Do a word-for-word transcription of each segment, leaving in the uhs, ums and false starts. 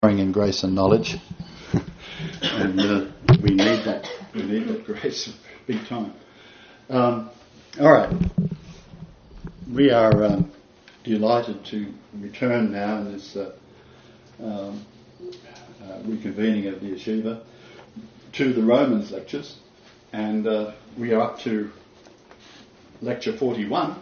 growing in grace and knowledge, and uh, we need that. We need that grace big time. Um, all right, we are um, delighted to return now in this uh, um, uh, reconvening of the yeshiva to the Romans lectures, and uh, we are up to lecture forty-one,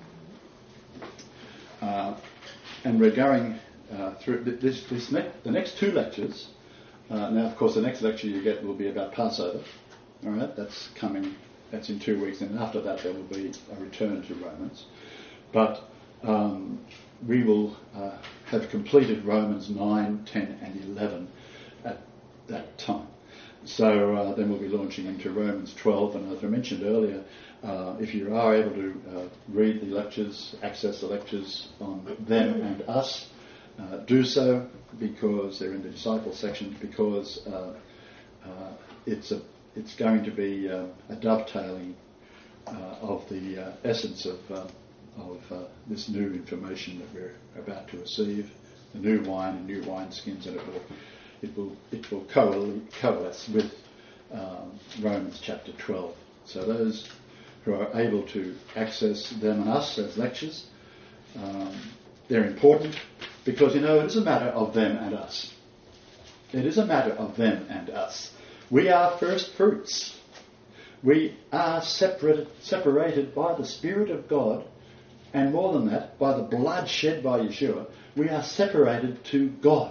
uh, and we're going. Uh, through this, this ne- the next two lectures. Uh, now, of course, the next lecture you get will be about Passover. All right, that's coming. That's in two weeks, and after that there will be a return to Romans. But um, we will uh, have completed Romans nine, ten, and eleven at that time. So uh, then we'll be launching into Romans twelve, and as I mentioned earlier, uh, if you are able to uh, read the lectures, access the lectures on them and us. Uh, do so because they're in the disciple section, because uh, uh, it's a it's going to be uh, a dovetailing uh, of the uh, essence of uh, of uh, this new information that we're about to receive, the new wine and new wineskins, and it will it will it will coalesce, coalesce with um, Romans chapter twelve. So those who are able to access them and us as lectures, um, they're important. Because, you know, it is a matter of them and us. It is a matter of them and us. We are first fruits. We are separate, separated by the Spirit of God, and more than that, by the blood shed by Yeshua. We are separated to God.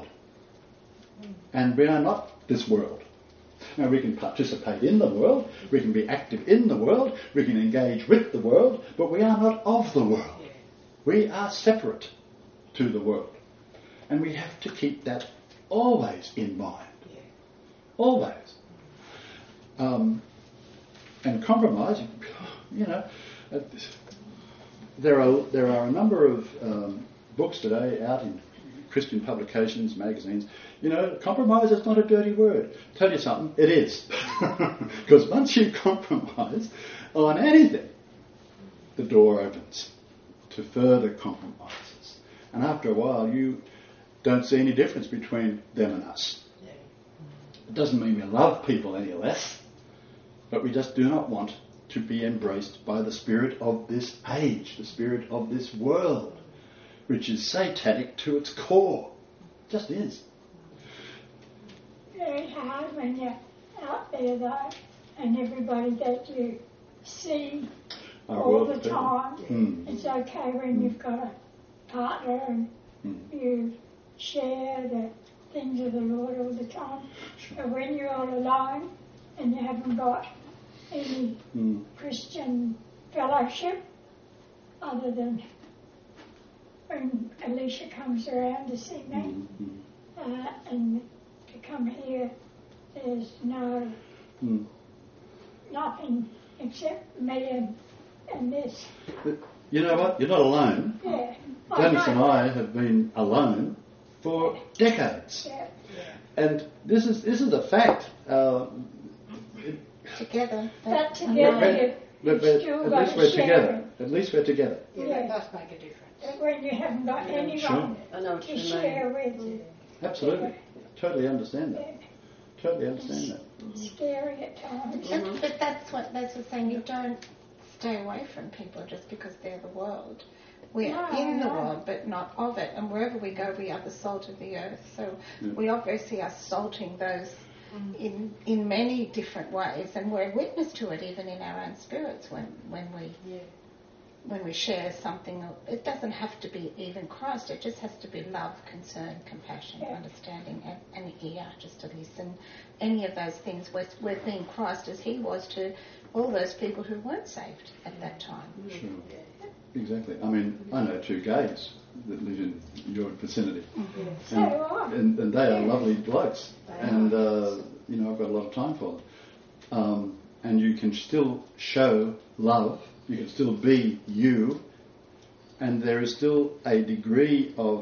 And we are not this world. Now, we can participate in the world, we can be active in the world, we can engage with the world, but we are not of the world. We are separate to the world. And we have to keep that always in mind. Yeah. Always. Um, and compromise, you know, uh, there are there are a number of um, books today out in Christian publications, magazines. You know, compromise is not a dirty word. Tell you something, it is. Because once you compromise on anything, the door opens to further compromises. And after a while, you don't see any difference between them and us. It doesn't mean we love people any less, but we just do not want to be embraced by the spirit of this age, the spirit of this world, which is satanic to its core. It just is. Very hard when you're out there, though, and everybody that you see Our all world the of people. time. Mm. It's okay when mm. you've got a partner and mm. you share the things of the Lord all the time. Sure. But when you're all alone and you haven't got any mm. Christian fellowship other than when Alicia comes around to see me mm. uh, and to come here, there's no mm. nothing except me and, and this. But you know what? You're not alone. Yeah. Dennis and I have been alone for decades. Yeah. And this is this is a fact. Uh, it, together. But together, but, but, you still at got least to we're share together. it. At least we're together. Yeah, Yeah. that does make a difference. But when you haven't got Yeah, anyone sure. I know what to you share mean. with, Absolutely. Totally understand that. yeah, Totally understand that. it's scary at times. But, but that's what that's the thing. You don't stay away from people just because they're the world. We are No, in the no. world, but not of it. And wherever we go, we are the salt of the earth. So Yeah. we obviously are salting those in in many different ways, and we're witness to it even in our own spirits when when we Yeah. when we share something. It doesn't have to be even Christ. It just has to be love, concern, compassion, Yeah. understanding, and an ear just to listen. Any of those things, we're, we're being Christ as he was to all those people who weren't saved at that time. Sure. Exactly. I mean, I know two gays that live in your vicinity. Mm-hmm. So do I. And, and they are Yeah. lovely blokes. They And, are. uh, you know, I've got a lot of time for them. Um, and you can still show love. You can still be you. And there is still a degree of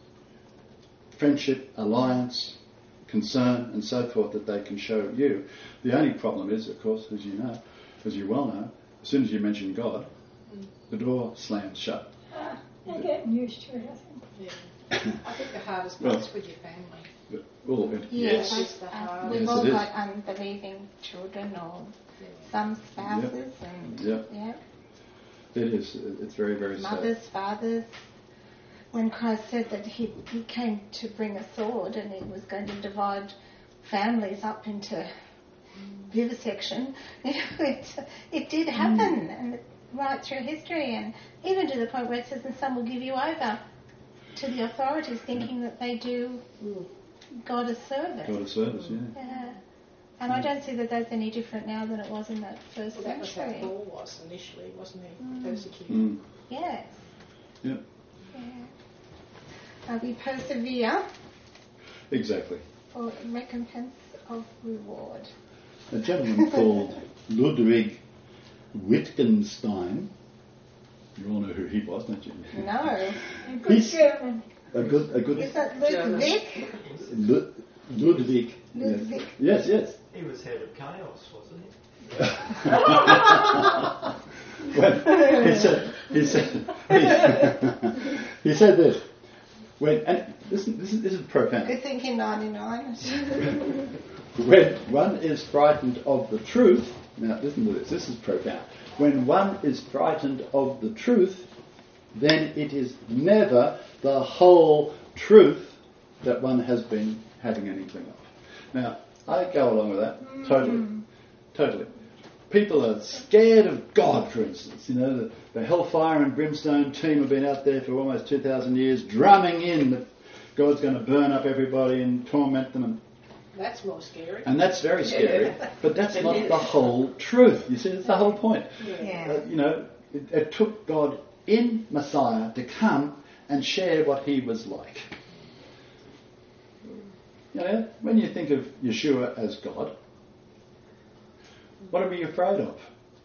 friendship, alliance, concern, and so forth that they can show you. The only problem is, of course, as you know, as you well know, as soon as you mention God, the door slams shut. Uh, they're getting used to it, I think. Yeah. I think the hardest Well, part's with your family. But all of it. Yes, Yes. It's the uh, heart. we've Yes, all it is. got unbelieving children or some spouses and Yep. yeah, It is. It's very, very sad. mothers, fathers. When Christ said that he, he came to bring a sword and he was going to divide families up into vivisection, you know, it, it did happen and it, right through history, and even to the point where it says, and some will give you over to the authorities thinking that they do God a service. God of service, yeah. Yeah. And I don't see that that's any different now than it was in that first Well, that was how century. Paul was initially, wasn't he? Mm. Persecuted. Mm. Yes. Yep. Yeah. Uh, we persevere Exactly. for recompense of reward. A gentleman called Ludwig Wittgenstein. You all know who he was, don't you? No. A good He's- German. A good, a good Is that German. Ludwig? Lu- Ludwig. Ludwig. Yes, yes. He was head of chaos, wasn't he? When he said, he said, he, he said this. When and this, this is this is profound. Good thinking, ninety-nine. When one is frightened of the truth, now listen to this. This is profound. When one is frightened of the truth, then it is never the whole truth that one has been having an inkling of. Now, I go along with that totally, totally. People are scared of God, for instance. You know, the, the Hellfire and Brimstone team have been out there for almost two thousand years, drumming in that God's going to burn up everybody and torment them, and, That's more scary. and that's very scary. Yeah. But that's It not is. the whole truth. You see, that's the whole point. Yeah. Uh, you know, it, it took God in Messiah to come and share what he was like. You know, when you think of Yeshua as God, what are we afraid of?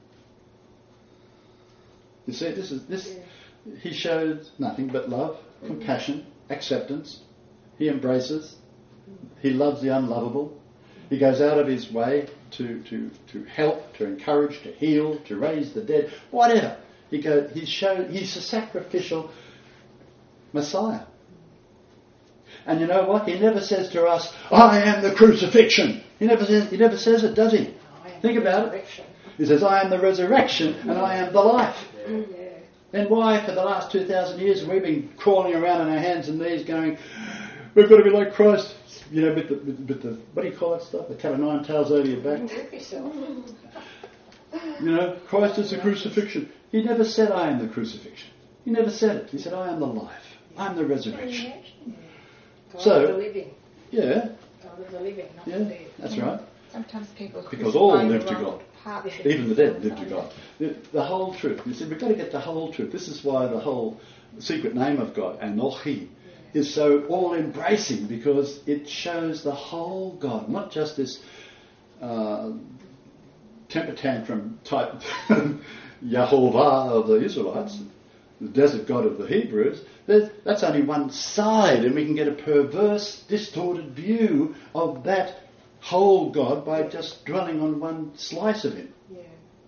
You see, this is this. He shows nothing but love, compassion, acceptance. He embraces. He loves the unlovable. He goes out of his way to, to, to help, to encourage, to heal, to raise the dead, whatever. He go. He show. He's a sacrificial Messiah. And you know what? He never says to us, "I am the crucifixion." He never says. He never says it, does he? I am Think the about it. resurrection. He says, "I am the resurrection and I am the life." Yeah. Then why, for the last two thousand years, we've been crawling around on our hands and knees, going, "We've got to be like Christ." You know, with the, with, with the what do you call that stuff? The cat of nine tails over your back. Whip yourself. You know, Christ is the crucifixion. He never said, "I am the crucifixion." He never said it. He said, "I am the life. I am the resurrection." God So- of the living. Yeah, God of the living, not yeah, the dead. that's right. Sometimes people Because all crucify live the to wrong God. parts of Even the dead live themselves. to God. The, the whole truth. You see, we've got to get the whole truth. This is why the whole secret name of God, Anochi, is so all-embracing, because it shows the whole God, not just this uh, temper tantrum type Yahovah of the Israelites, the desert God of the Hebrews. There's, that's only one side, and we can get a perverse, distorted view of that whole God by just dwelling on one slice of him. Yeah.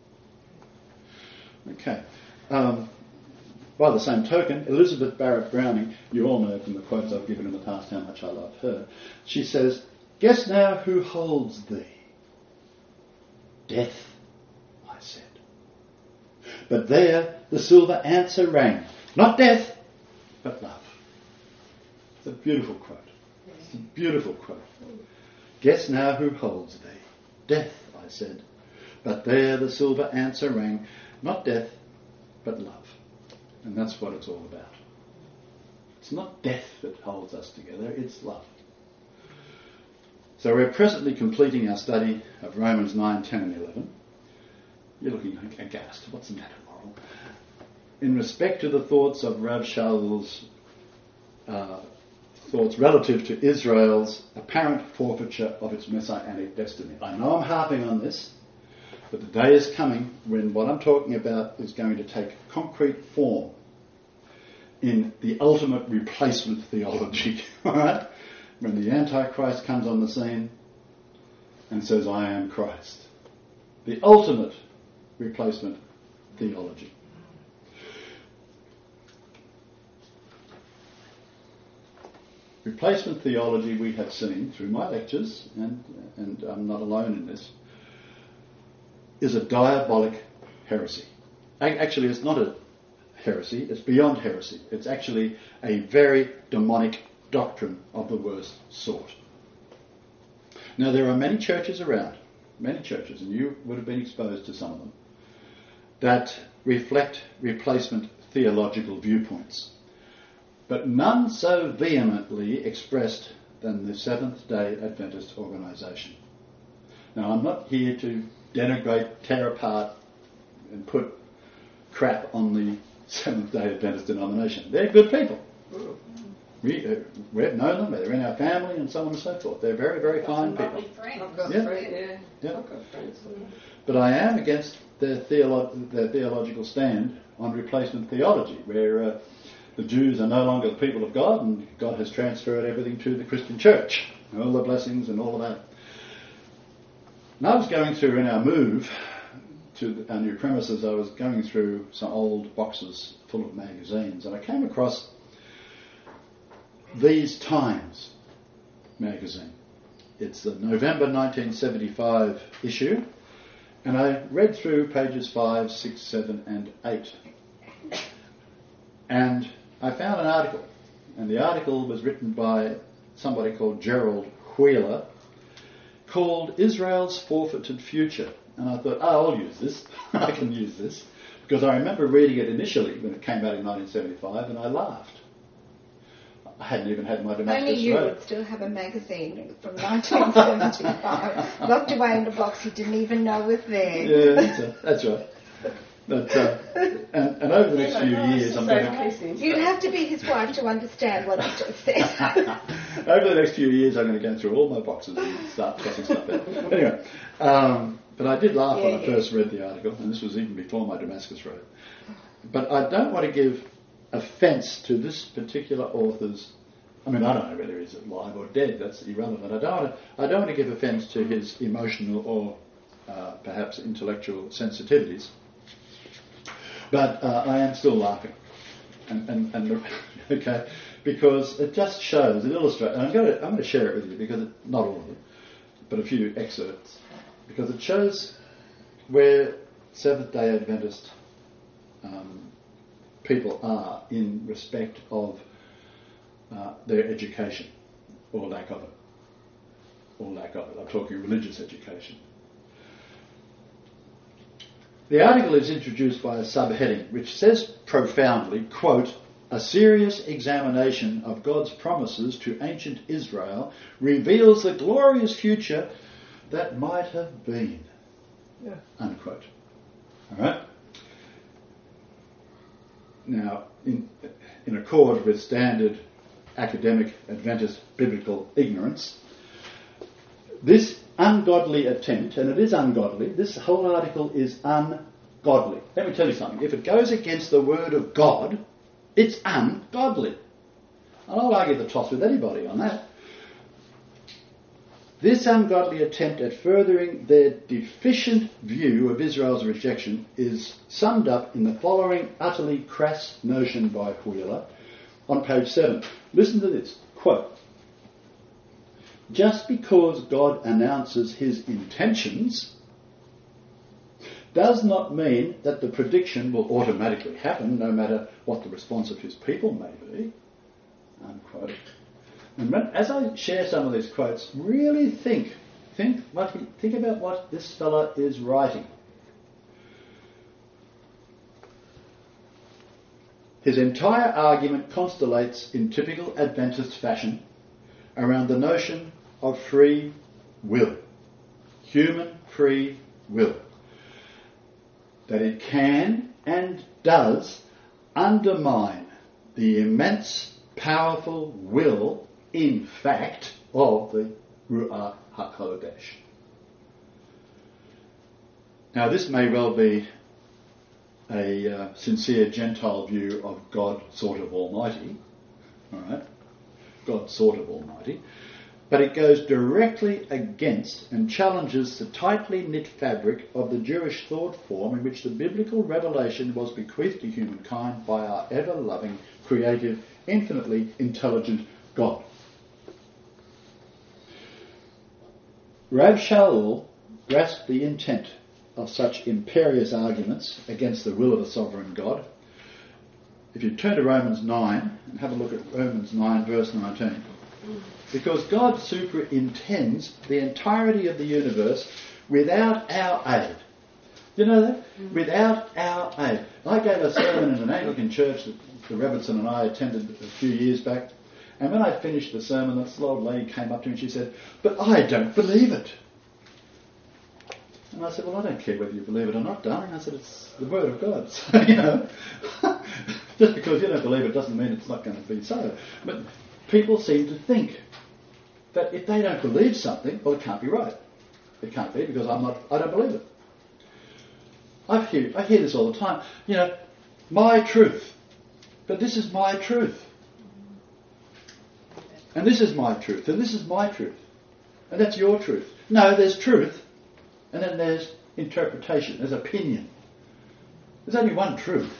Okay. Um, by the same token, Elizabeth Barrett Browning, you all know from the quotes I've given in the past how much I love her. She says, "Guess now who holds thee? Death, I said. But there the silver answer rang, not death, but love." It's a beautiful quote. It's a beautiful quote. "Guess now who holds thee? Death, I said. But there the silver answer rang, not death, but love." And that's what it's all about. It's not death that holds us together, it's love. So we're presently completing our study of Romans nine, ten and eleven. You're looking aghast. What's the matter, Laurel? In respect to the thoughts of Rav Shaul's uh, thoughts relative to Israel's apparent forfeiture of its messianic destiny. I know I'm harping on this, but the day is coming when what I'm talking about is going to take concrete form in the ultimate replacement theology. All right? When the Antichrist comes on the scene and says, "I am Christ." The ultimate replacement theology. Replacement theology, we have seen through my lectures, and, and I'm not alone in this, is a diabolic heresy. Actually, it's not a heresy, it's beyond heresy. It's actually a very demonic doctrine of the worst sort. Now, there are many churches around, many churches, and you would have been exposed to some of them, that reflect replacement theological viewpoints, but none so vehemently expressed than the Seventh-day Adventist organisation. Now, I'm not here to denigrate, tear apart and put crap on the Seventh-day Adventist denomination. They're good people. We, uh, we've known them, they're in our family and so on and so forth. They're very, very fine people. I've got Yeah. friends, yeah. Yeah. I've got friends. But I am against their, theolo- their theological stand on replacement theology, where uh, the Jews are no longer the people of God and God has transferred everything to the Christian church, all the blessings and all of that. And I was going through, in our move to our new premises, I was going through some old boxes full of magazines, and I came across These Times magazine. It's the November nineteen seventy-five issue, and I read through pages five, six, seven, and eight. And I found an article, and the article was written by somebody called Gerald Wheeler, called Israel's Forfeited Future. And I thought, oh, I'll use this. I can use this. Because I remember reading it initially when it came out in nineteen seventy-five, and I laughed. I hadn't even had my Damascus Only you Road. would still have a magazine from nineteen seventy-five, locked away in a box you didn't even know was there. Yeah, that's, a, that's right. But, uh, and, and over the next few years, I'm going to... You'd have to be his wife to understand what I just said. Over the next few years, I'm going to go through all my boxes and start tossing stuff out. Anyway, um, but I did laugh Yeah, when I yeah. first read the article, and this was even before my Damascus Road. But I don't want to give offence to this particular author's... I mean, I don't know whether he's alive or dead, that's irrelevant. I don't want to, I don't want to give offence to his emotional or uh, perhaps intellectual sensitivities. But uh, I am still laughing, and, and, and okay, because it just shows, it illustrates. And I'm going to I'm going to share it with you because it, not all of it, but a few excerpts, because it shows where Seventh-day Adventist um, people are in respect of uh, their education, or lack of it, or lack of it. I'm talking religious education. The article is introduced by a subheading which says profoundly, quote, "A serious examination of God's promises to ancient Israel reveals the glorious future that might have been," Yeah. unquote. All right? Now, in, in accord with standard academic Adventist biblical ignorance, this ungodly attempt, and it is ungodly, this whole article is ungodly. Let me tell you something. If it goes against the word of God, it's ungodly. And I'll argue the toss with anybody on that. This ungodly attempt at furthering their deficient view of Israel's rejection is summed up in the following utterly crass notion by Wheeler on page seven. Listen to this, quote, "Just because God announces his intentions does not mean that the prediction will automatically happen, no matter what the response of his people may be," unquote. And when, as I share some of these quotes, really think, think, what he, think about what this fella is writing. His entire argument constellates in typical Adventist fashion around the notion of free will, human free will, that it can and does undermine the immense, powerful will, in fact, of the Ruach HaKodesh. Now, this may well be a uh, sincere Gentile view of God sort of Almighty, all right, God sort of Almighty, but it goes directly against and challenges the tightly knit fabric of the Jewish thought form in which the biblical revelation was bequeathed to humankind by our ever-loving, creative, infinitely intelligent God. Rav Shaul grasped the intent of such imperious arguments against the will of a sovereign God. If you turn to Romans nine and have a look at Romans nine verse nineteen. Because God superintends the entirety of the universe without our aid. Do you know that? Mm. Without our aid. I gave a sermon in an Anglican church that the Robertson and I attended a few years back, and when I finished the sermon, this old lady came up to me and she said, "But I don't believe it." And I said, "Well, I don't care whether you believe it or not, darling." I said, "It's the Word of God." So, you know, just because you don't believe it doesn't mean it's not going to be so. But people seem to think that if they don't believe something, well, it can't be right. It can't be because I'm not. I don't believe it. I hear, I hear this all the time. You know, my truth. But this is my truth. And this is my truth. And this is my truth. And that's your truth. No, there's truth. And then there's interpretation. There's opinion. There's only one truth.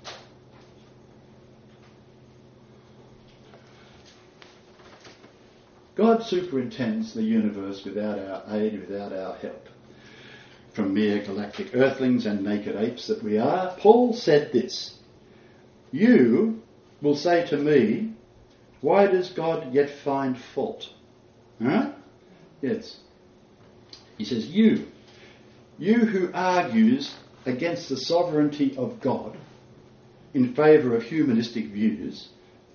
God superintends the universe without our aid, without our help. From mere galactic earthlings and naked apes that we are, Paul said this, "You will say to me, why does God yet find fault?" Huh? Yes. He says, you, you who argues against the sovereignty of God in favour of humanistic views,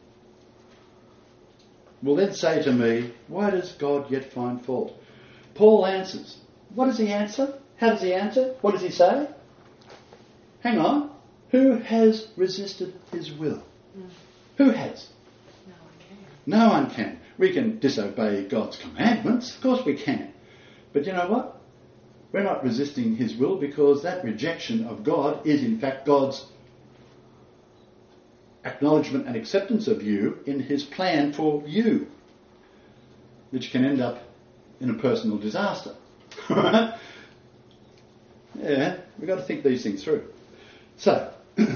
will then say to me, why does God yet find fault? Paul answers. What does he answer? How does he answer? What does he say? Hang on. Who has resisted his will? Mm. Who has? No one can. No one can. We can disobey God's commandments. Of course we can. But you know what? We're not resisting his will because that rejection of God is in fact God's acknowledgement and acceptance of you in his plan for you, which can end up in a personal disaster. Right? Yeah, we've got to think these things through. So,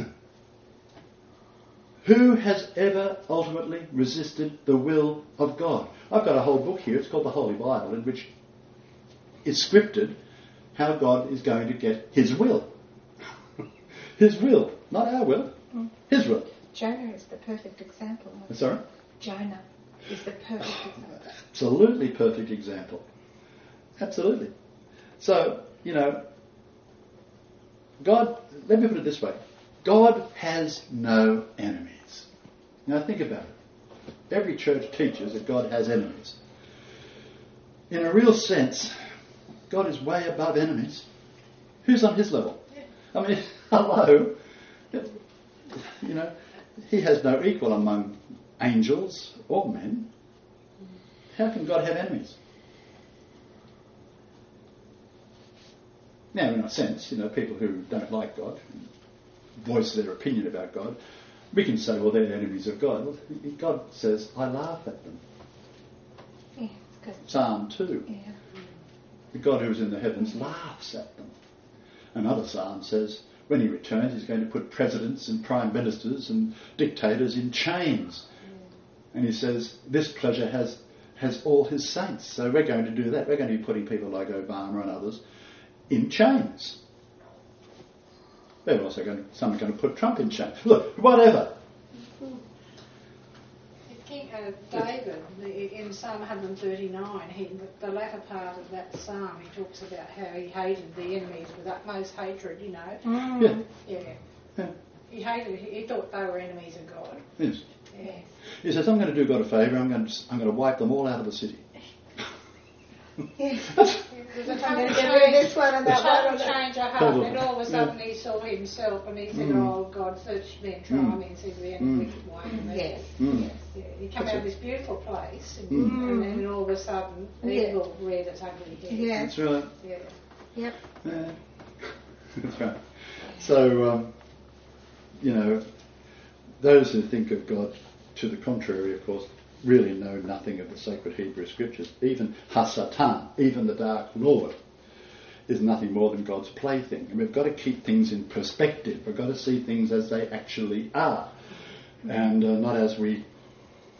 who has ever ultimately resisted the will of God? I've got a whole book here, it's called the Holy Bible, in which is scripted how God is going to get his will. His will, not our will, his will. Jonah is the perfect example. Sorry? Jonah is the perfect example. Absolutely perfect example. Absolutely. So, you know, God, let me put it this way. God has no enemies. Now think about it. Every church teaches that God has enemies. In a real sense, God is way above enemies. Who's on his level? I mean, hello. You know, he has no equal among angels or men. How can God have enemies? Now, in a sense, you know, people who don't like God voice their opinion about God, we can say, well, they're enemies of God. Well, God says, I laugh at them. Yeah, it's Psalm two. Yeah. The God who is in the heavens laughs at them. Another psalm says, when he returns, he's going to put presidents and prime ministers and dictators in chains. Mm. And he says, this pleasure has has all his saints. So we're going to do that. We're going to be putting people like Obama and others in chains. They're also going to, some are going to put Trump in chains. Look, whatever. King uh, David, the, in Psalm one thirty-nine, he, the latter part of that psalm, he talks about how he hated the enemies with utmost hatred, you know. Mm. Yeah. Yeah. yeah. He hated, he thought they were enemies of God. Yes. Yes. He says, I'm going to do God a favour, I'm going to, I'm going to wipe them all out of the city. Yes. There's a I'm total going to get rid of change, this one and a that total one. change of heart, and all of a sudden he saw himself and he said, Mm. oh, God, search me and try Mm. me and see the end Mm. wicked way. And Yes. Mm. Yes, yeah. You come That's out of it. this beautiful place and, Mm. and then all of a sudden Yeah. evil reared its ugly head. Yeah. That's right. Yeah. Yep. Yeah. That's right. So, um, you know, those who think of God to the contrary, of course, really know nothing of the sacred Hebrew scriptures. Even Hasatan, even the Dark Lord, is nothing more than God's plaything. And we've got to keep things in perspective. We've got to see things as they actually are, and uh, not as we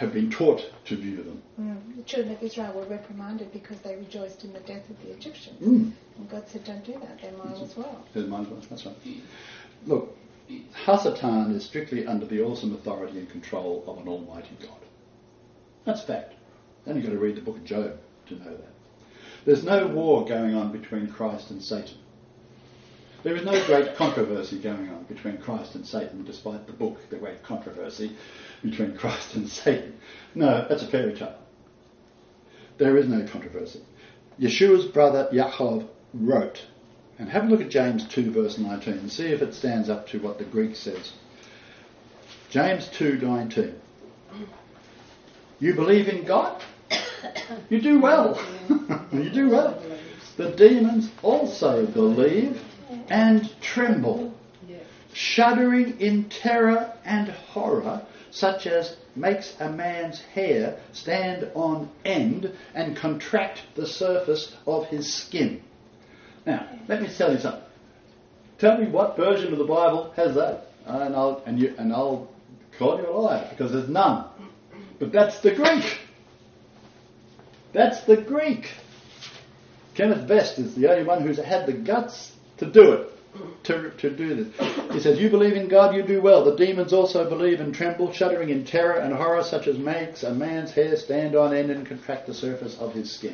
have been taught to view them. Mm. The children of Israel were reprimanded because they rejoiced in the death of the Egyptians. Mm. And God said, don't do that, they're mine as well. They're mine as well, that's right. Look, Hasatan is strictly under the awesome authority and control of an almighty God. That's fact. Then you've got to read the book of Job to know that. There's no war going on between Christ and Satan. There is no great controversy going on between Christ and Satan, despite the book, The Great Controversy Between Christ and Satan. No, that's a fairy tale. There is no controversy. Yeshua's brother Yaakov wrote, and have a look at James two verse nineteen and see if it stands up to what the Greek says. James two nineteen. You believe in God? You do well. You do well. The demons also believe and tremble, shuddering in terror and horror, such as makes a man's hair stand on end and contract the surface of his skin. Now, let me tell you something. Tell me what version of the Bible has that, and I'll and you and I'll call you a liar, because there's none. But that's the Greek. That's the Greek. Kenneth Vest is the only one who's had the guts to do it, to, to do this. He says, you believe in God, you do well. The demons also believe and tremble, shuddering in terror and horror, such as makes a man's hair stand on end and contract the surface of his skin.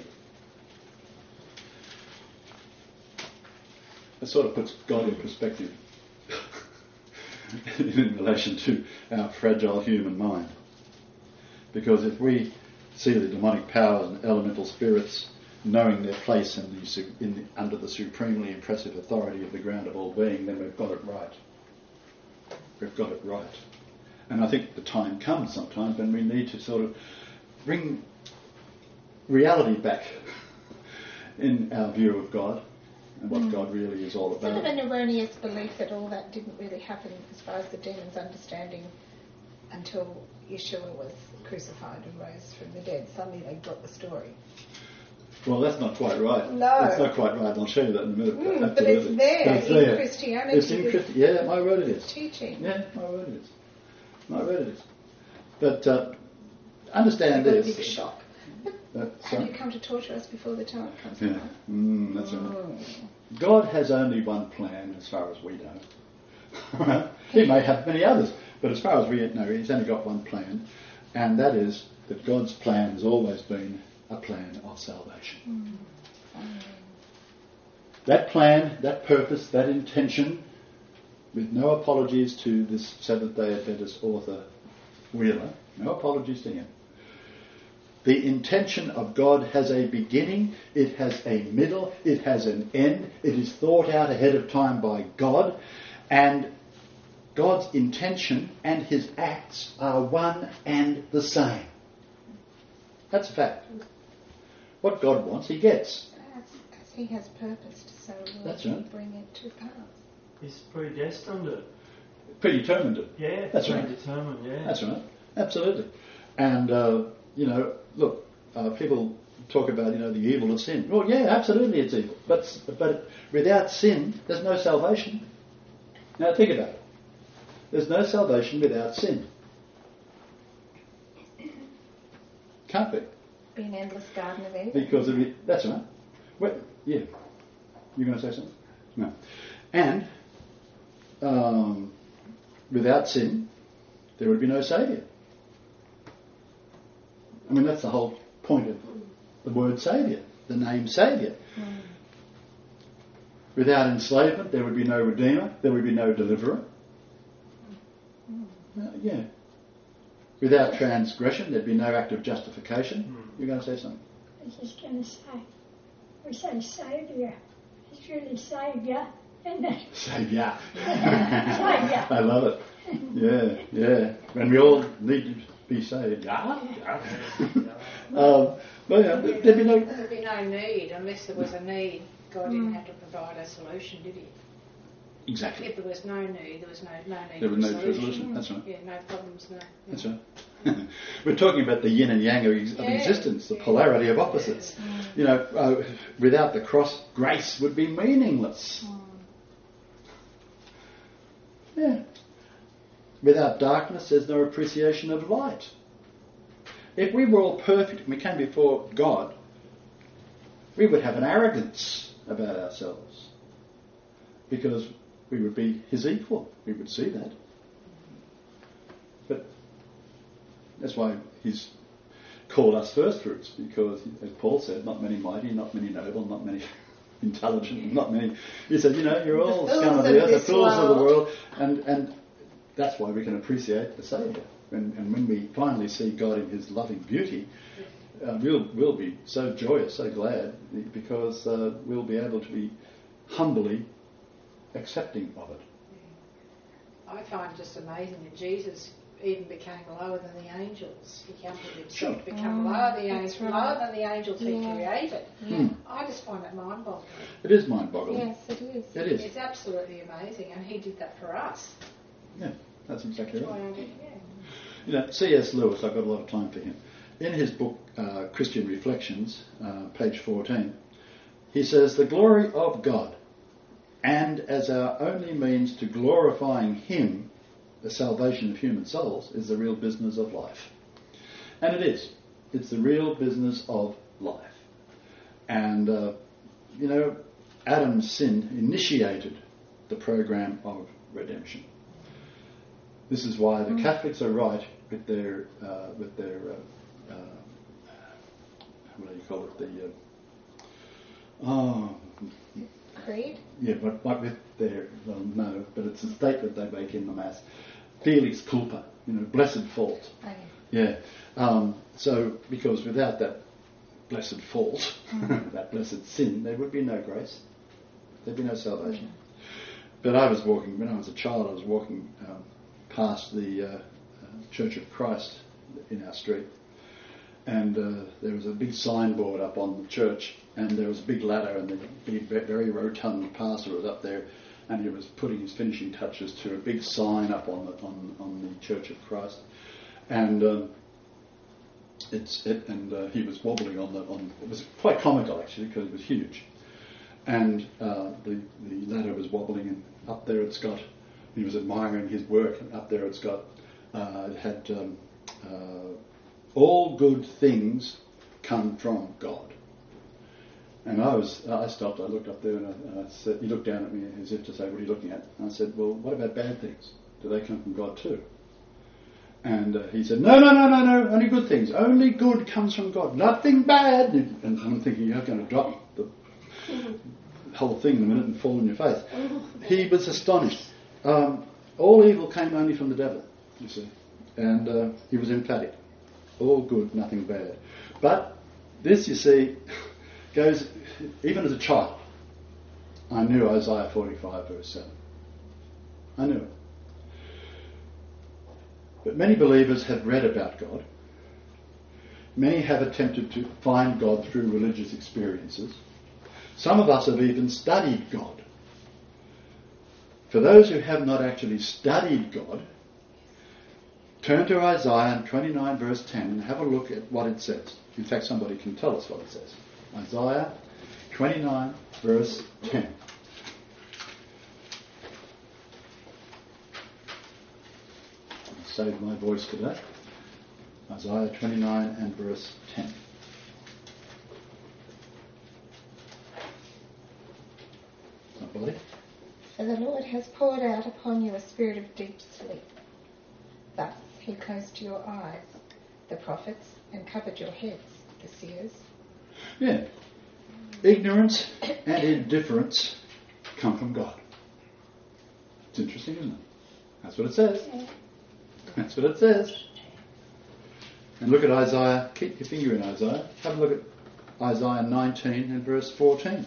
It sort of puts God in perspective in relation to our fragile human mind. Because if we see the demonic powers and elemental spirits knowing their place in the, in the, under the supremely impressive authority of the ground of all being, then we've got it right. We've got it right. And I think the time comes sometimes when we need to sort of bring reality back in our view of God and what mm. God really is all about. Sort of an erroneous belief that all that didn't really happen as far as the demons' understanding until Yeshua was crucified and rose from the dead. Suddenly they got the story. Well, that's not quite right. No. That's not quite right. I'll show you that in a minute. Mm, but it's there but it's in there. Christianity. It's in Christianity. Yeah, my word it is. Teaching. Yeah, my word it is. My word it is. But uh, understand got this. A big shock. Uh, Have you come to torture us before the time comes? Yeah, mm, that's right. Mm. God has only one plan as far as we know. He may have many others, but as far as we know, He's only got one plan, and that is that God's plan has always been a plan of salvation. Mm. That plan, that purpose, that intention, with no apologies to this Seventh-day Adventist author Wheeler, no apologies to him. The intention of God has a beginning, it has a middle, it has an end, it is thought out ahead of time by God, and God's intention and His acts are one and the same. That's a fact. What God wants, He gets. As He has purposed, so we'll That's right. bring it to pass. He's predestined it. Predetermined it. Yeah, that's right. Predetermined, yeah. That's right. Absolutely. And, uh, you know, look, uh, people talk about, you know, the evil of sin. Well, yeah, absolutely it's evil. But, but without sin, there's no salvation. Now, think about it. There's no salvation without sin. Can't be. Be an endless garden of Eden. Because of it. That's right. Well, yeah. You going to say something? No. And um, without sin, there would be no saviour. I mean, that's the whole point of the word saviour, the name saviour. Mm. Without enslavement, there would be no redeemer, there would be no deliverer. Mm. Uh, yeah. Without transgression, there'd be no act of justification. Mm. You're going to say something? I was just going to say, we say saviour. It's really saviour, isn't it? Saviour. Saviour. I love it. Yeah, yeah. When we all need to be saved. Yeah. Yeah. um, but yeah, there'd be no... There'd be no need unless there was a need. God didn't have to provide a solution, did He? Exactly. If there was no need, there was no, no need there for was no solution. solution. That's right. Yeah, no problems, no. no. That's right. We're talking about the yin and yang of, ex- yeah. of existence, the polarity of opposites. Yeah. You know, uh, without the cross, grace would be meaningless. Mm. Yeah. Without darkness, there's no appreciation of light. If we were all perfect and we came before God, we would have an arrogance about ourselves because we would be his equal. We would see that. But that's why he's called us first fruits, because, as Paul said, not many mighty, not many noble, not many intelligent, not many... He said, you know, you're all scum of the earth, the fools of the world, and, and that's why we can appreciate the Saviour. And, and when we finally see God in his loving beauty, uh, we'll, we'll be so joyous, so glad, because uh, we'll be able to be humbly accepting of it. I find it just amazing that Jesus even became lower than the angels. He humbled himself Sure. to become Oh, lower, the that's angel, right. lower than the angels he Yeah. created. Hmm. I just find that mind-boggling. It is mind-boggling. Yes, it is. It is. It's absolutely amazing, and he did that for us. Yeah, that's exactly That's right. why I did, yeah. You know, C S Lewis, I've got a lot of time for him. In his book, uh, Christian Reflections, uh, page fourteen, he says, the glory of God, and as our only means to glorifying him, the salvation of human souls, is the real business of life. And it is. It's the real business of life. And, uh, you know, Adam's sin initiated the program of redemption. This is why the Catholics are right with their, uh, with their, uh, uh, what do you call it, the, uh, oh, Creed? yeah, but, but with their, well, no, but it's a statement they make in the Mass. Felix culpa, you know, blessed fault. Okay. Yeah. Um, so, because without that blessed fault, that blessed sin, there would be no grace. There'd be no salvation. But I was walking, when I was a child, I was walking um, past the uh, uh, Church of Christ in our street, and uh, there was a big signboard up on the church, and there was a big ladder, and the big, very rotund pastor was up there, and he was putting his finishing touches to a big sign up on the, on, on the Church of Christ, and um, it's it, and uh, he was wobbling on the on. It was quite comical actually because it was huge, and uh, the the ladder was wobbling, and up there it's got. He was admiring his work, and up there it's got. Uh, it had um, uh, all good things come from God. And I was, I stopped, I looked up there and I, and I said, he looked down at me as if to say, what are you looking at? And I said, well, what about bad things? Do they come from God too? And uh, he said, no, no, no, no, no, only good things. Only good comes from God, nothing bad. And, and I'm thinking, you're going to drop the whole thing in a minute and fall on your face. He was astonished. Um, all evil came only from the devil, you see. And uh, he was emphatic. All good, nothing bad. But this, you see, goes, even as a child, I knew Isaiah forty-five verse seven. I knew it. But many believers have read about God. Many have attempted to find God through religious experiences. Some of us have even studied God. For those who have not actually studied God, turn to Isaiah twenty-nine verse ten and have a look at what it says. In fact, somebody can tell us what it says. Isaiah twenty-nine verse ten. I'll save my voice today. Isaiah twenty-nine and verse ten. Somebody? For the Lord has poured out upon you a spirit of deep sleep. Thus he closed your eyes, the prophets, and covered your heads, the seers. Yeah. Ignorance and indifference come from God. It's interesting, isn't it? That's what it says. That's what it says. And look at Isaiah. Keep your finger in Isaiah. Have a look at Isaiah nineteen and verse fourteen.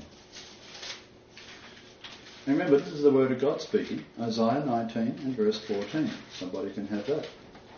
And remember, this is the word of God speaking. Isaiah nineteen and verse fourteen. Somebody can have that.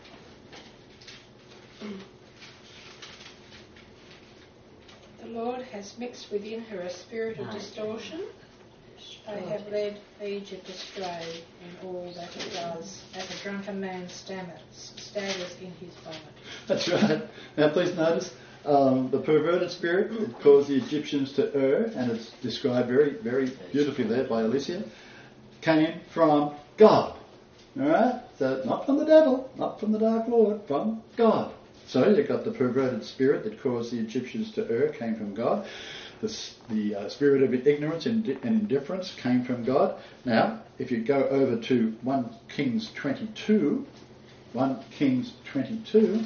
The Lord has mixed within her a spirit of distortion. They have led Egypt astray in all that it does, as a drunken man stammers, staggers in his vomit. That's right. Now please notice um, the perverted spirit that caused the Egyptians to err, and it's described very, very beautifully there by Alicia, came from God. All right? So not from the devil, not from the Dark Lord, from God. So you've got the perverted spirit that caused the Egyptians to err, came from God. The, the uh, spirit of ignorance and, and indifference came from God. Now, if you go over to First Kings twenty-two, First Kings twenty-two,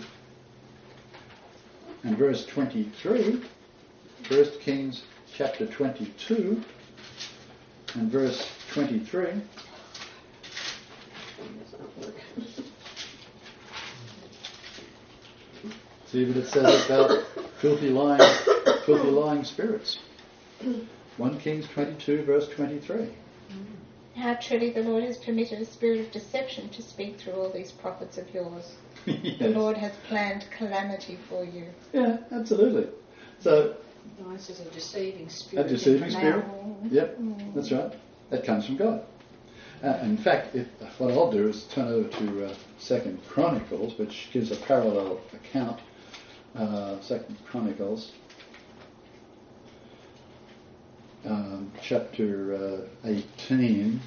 and verse twenty-three, First Kings chapter twenty-two, and verse twenty-three. See what it says about filthy lying, filthy lying spirits. First Kings twenty-two, verse twenty-three. How truly the Lord has permitted a spirit of deception to speak through all these prophets of yours. Yes. The Lord has planned calamity for you. Yeah, absolutely. So, No, this is a deceiving spirit. a deceiving in the spirit. mouth. Yep, that's right. That comes from God. Uh, in fact, if, what I'll do is turn over to uh, Second Chronicles, which gives a parallel account. Uh, Second Chronicles, um, chapter uh, eighteen.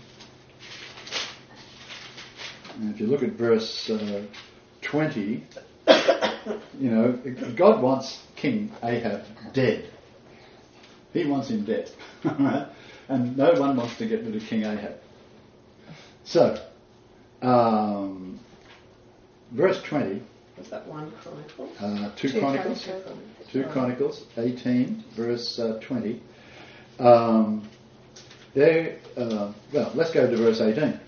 And if you look at verse uh, twenty, you know, God wants King Ahab dead. He wants him dead, right? And no one wants to get rid of King Ahab. So, um, verse twenty. Was that one Chronicle? Uh, two, Two Chronicles, Chronicles. two Chronicles, eighteen, verse uh, twenty. Um, there. Uh, well, let's go to verse eighteen.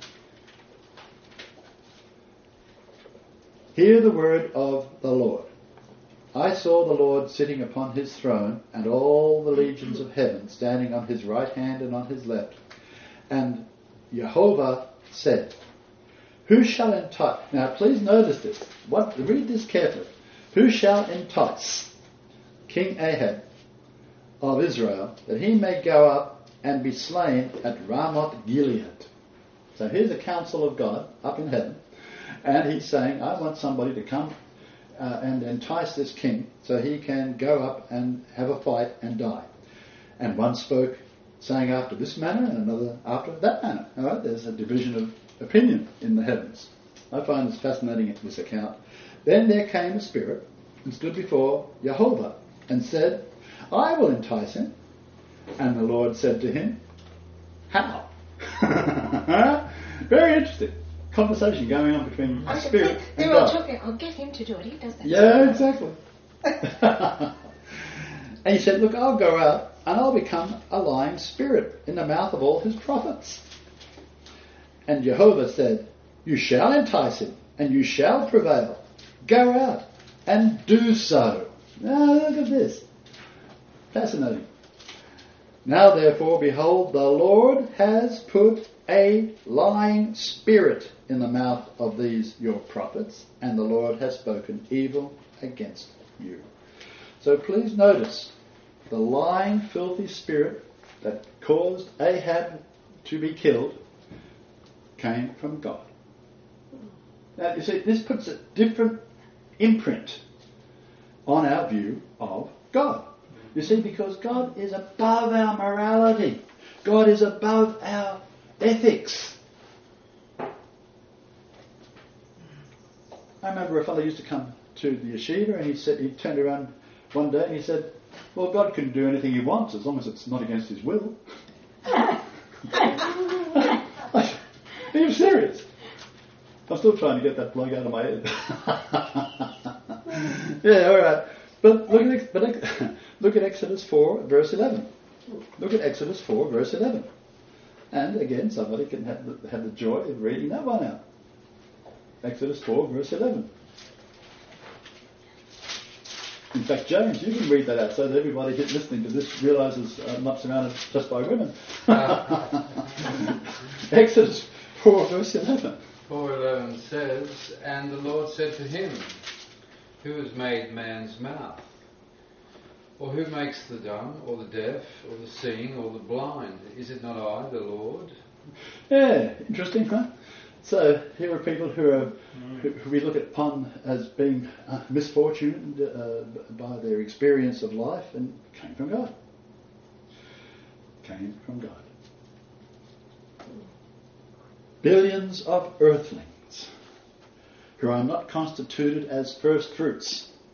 Hear the word of the Lord. I saw the Lord sitting upon his throne, and all the legions of heaven standing on his right hand and on his left. And Jehovah said, who shall entice? Now, please notice this. What? Read this carefully. Who shall entice King Ahab of Israel that he may go up and be slain at Ramoth Gilead? So here's a counsel of God up in heaven, and he's saying, I want somebody to come uh, and entice this king so he can go up and have a fight and die. And one spoke saying after this manner, and another after that manner. All right, there's a division of opinion in the heavens. I find this fascinating, this account. Then there came a spirit and stood before Jehovah and said, I will entice him. And the Lord said to him, how? Very interesting. Conversation going on between I the said, spirit they- and They're all God. talking, I'll get him to do it. He does that. Yeah, exactly. And he said, look, I'll go out and I'll become a lying spirit in the mouth of all his prophets. And Jehovah said, you shall entice him, and you shall prevail. Go out and do so. Now look at this. Fascinating. Now therefore, behold, the Lord has put a lying spirit in the mouth of these your prophets, and the Lord has spoken evil against you. So please notice, the lying, filthy spirit that caused Ahab to be killed came from God. Now, you see, this puts a different imprint on our view of God. You see, because God is above our morality. God is above our ethics. I remember a fellow used to come to the yeshiva and he said, he turned around one day and he said, well, God can do anything he wants as long as it's not against his will. Are you serious? I'm still trying to get that plug out of my head. Yeah, all right. But look at but look at Exodus four, verse eleven. Look at Exodus four, verse eleven. And again, somebody can have the, have the joy of reading that one out. Exodus four, verse eleven. In fact, James, you can read that out so that everybody listening to this realises I'm not surrounded just by women. Exodus four, verse eleven. four eleven says, and the Lord said to him, who has made man's mouth? Or who makes the dumb, or the deaf, or the seeing, or the blind? Is it not I, the Lord? Yeah, interesting, huh? So here are people who are who, who we look upon as being uh, misfortuned uh, by their experience of life, and came from God. Came from God. Billions of earthlings who are not constituted as first fruits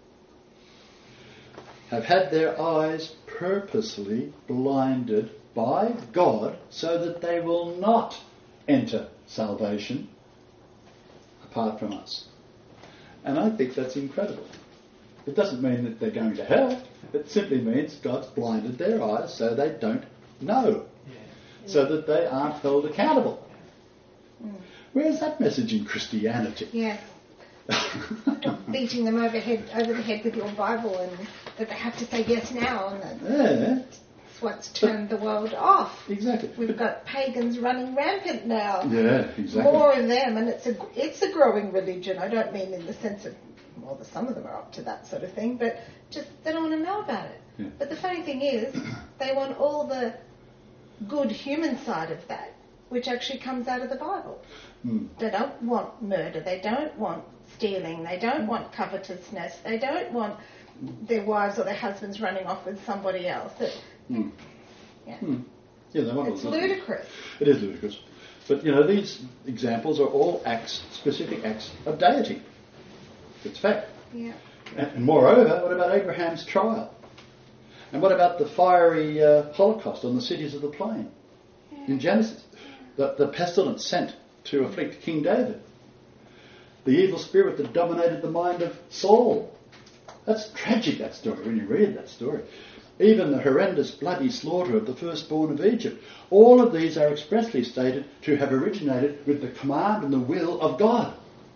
have had their eyes purposely blinded by God so that they will not enter salvation apart from us. And I think that's incredible. It doesn't mean that they're going to hell. It simply means God's blinded their eyes so they don't know, so that they aren't held accountable. Mm. Where's that message in Christianity? Yeah. Beating them over, head, over the head with your Bible, and that they have to say yes now, and that Yeah, that's what's turned the world off. exactly. We've got pagans running rampant now. Yeah, exactly. More of them, and it's a it's a growing religion. I don't mean in the sense of, well, some of them are up to that sort of thing, but just they don't want to know about it. Yeah. But the funny thing is, they want all the good human side of that, which actually comes out of the Bible. Mm. They don't want murder. They don't want stealing. They don't want covetousness. They don't want their wives or their husbands running off with somebody else. It, Mm. yeah. Mm. Yeah, they want It's all the- ludicrous. It is ludicrous. But, you know, these examples are all acts, specific acts of deity. It's fact. Yeah. And, and moreover, what about Abraham's trial? And what about the fiery uh, Holocaust on the cities of the plain in Genesis? The, the pestilence sent to afflict King David. The evil spirit that dominated the mind of Saul. That's tragic, that story, when you read that story. Even the horrendous bloody slaughter of the firstborn of Egypt. All of these are expressly stated to have originated with the command and the will of God.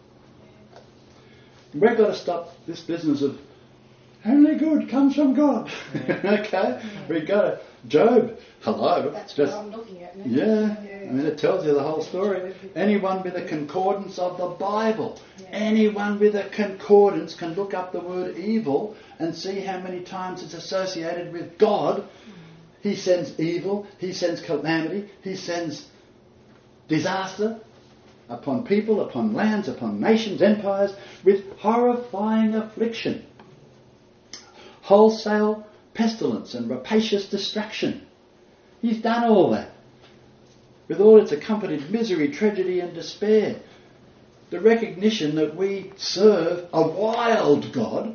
We've got to stop this business of only good comes from God. Okay? We've got to... Job, hello. That's just, what I'm looking at now. yeah, I mean, it tells you the whole story. Anyone with a concordance of the Bible, Yeah. anyone with a concordance can look up the word evil and see how many times it's associated with God. He sends evil, he sends calamity, he sends disaster upon people, upon lands, upon nations, empires, with horrifying affliction. Wholesale pestilence and rapacious destruction. He's done all that, with all its accompanied misery, tragedy and despair. The recognition that we serve a wild God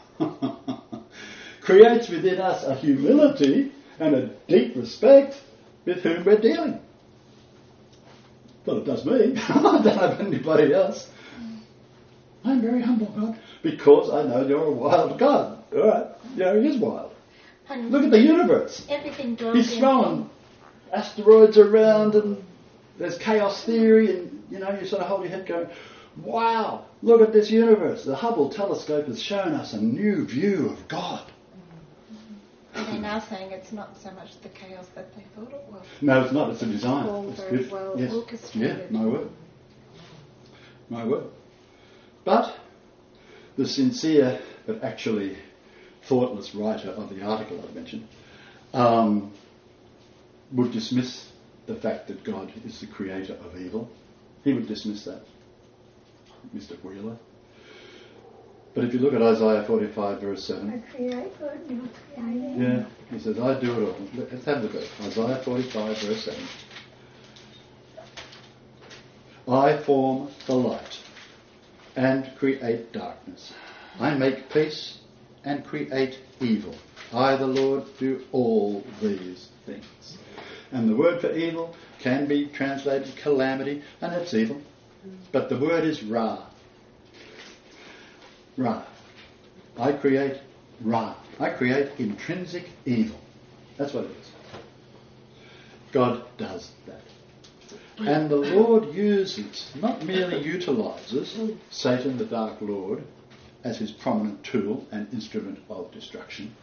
creates within us a humility and a deep respect with whom we're dealing. Well, it does me. I don't know about anybody else. I'm very humble, God, because I know you're a wild God. All right, yeah, he is wild. And Look at the universe. everything draws He's in. throwing asteroids around, and there's chaos theory, and you know, you sort of hold your head going, wow, look at this universe. The Hubble telescope has shown us a new view of God. And they're now saying it's not so much the chaos that they thought it was. No, it's not. It's a design. All It's very good. well Yes. orchestrated. Yeah, my word. My word. But the sincere but actually thoughtless writer of the article I mentioned um, would dismiss the fact that God is the creator of evil. He would dismiss that, Mister Wheeler. But if you look at Isaiah forty-five verse seven, I create good, not created. yeah, he says, I do it all. Let's have the verse. Isaiah forty-five verse seven. I form the light and create darkness. I make peace and create evil. I, the Lord, do all these things. And the word for evil can be translated calamity, and it's evil. But the word is Ra. Ra. I create Ra. I create intrinsic evil. That's what it is. God does that. And the Lord uses, not merely utilises, Satan, the Dark Lord, as his prominent tool and instrument of destruction.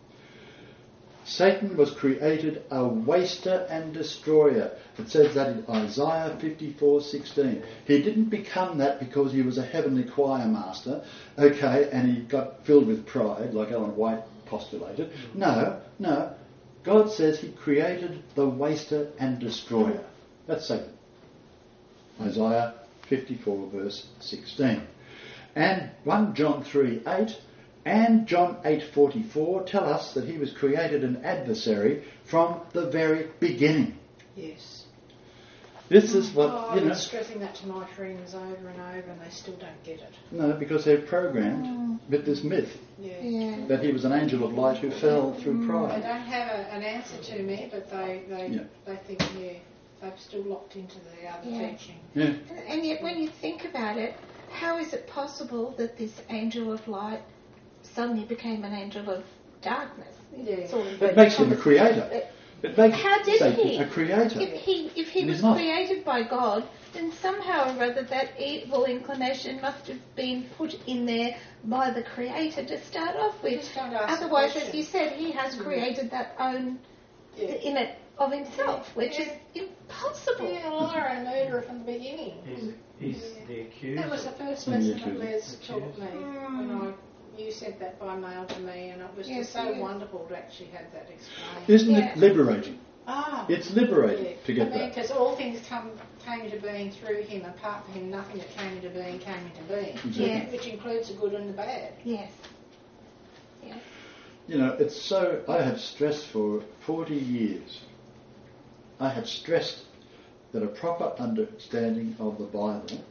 Satan was created a waster and destroyer. It says that in Isaiah fifty-four sixteen. He didn't become that because he was a heavenly choir master, okay, and he got filled with pride, like Ellen White postulated. No, no. God says he created the waster and destroyer. That's Satan. Isaiah fifty-four verse sixteen. And First John three eight and John eight forty-four tell us that he was created an adversary from the very beginning. Yes. This is what, Oh, you I've know, been stressing that to my friends over and over and they still don't get it. no, because they're programmed with this myth Yeah. Yeah. that he was an angel of light who fell through They pride. don't have a, an answer to me, but they, they, Yeah. they think, yeah, they've still locked into the other Yeah. teaching. Yeah. And, and yet, when you think about it, how is it possible that this angel of light suddenly became an angel of darkness? Yeah. Sort of That makes him a creator. It makes How did Satan he? a creator. If he if he And was he's not. created by God, then somehow or other that evil inclination must have been put in there by the Creator to start off with. Just don't ask the Otherwise, as question. you said, he has created that own Yeah. in it of himself, which Yeah. is impossible. Yeah, a liar and a murderer from the beginning. He's, he's the accuser. That was the first And the lesson that accuser. Les taught me when I you said that by mail to me, and it was Yes, just so yes. wonderful to actually have that explained. Isn't Yeah. it liberating? Ah, It's liberating yeah. to get I mean, that. because all things come came into being through him. Apart from him, nothing that came into being came into being, Exactly. Yes. which includes the good and the bad. Yes. Yes. You know, it's so. I have stressed for forty years. I have stressed that a proper understanding of the Bible,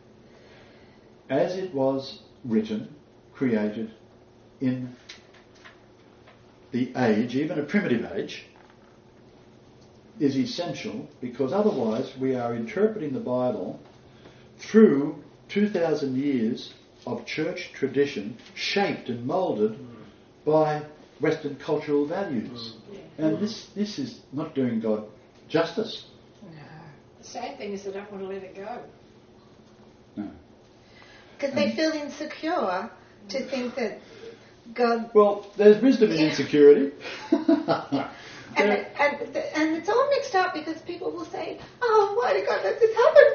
as it was written, created in the age, even a primitive age, is essential, because otherwise we are interpreting the Bible through two thousand years of church tradition shaped and moulded by Western cultural values. Yeah. And this, this is not doing God justice. The sad thing is they don't want to let it go. No. Because they feel insecure to think that God. Well, there's wisdom in Yeah. insecurity. And, There- and, and it's all mixed up because people will say, oh, why did God let this happen?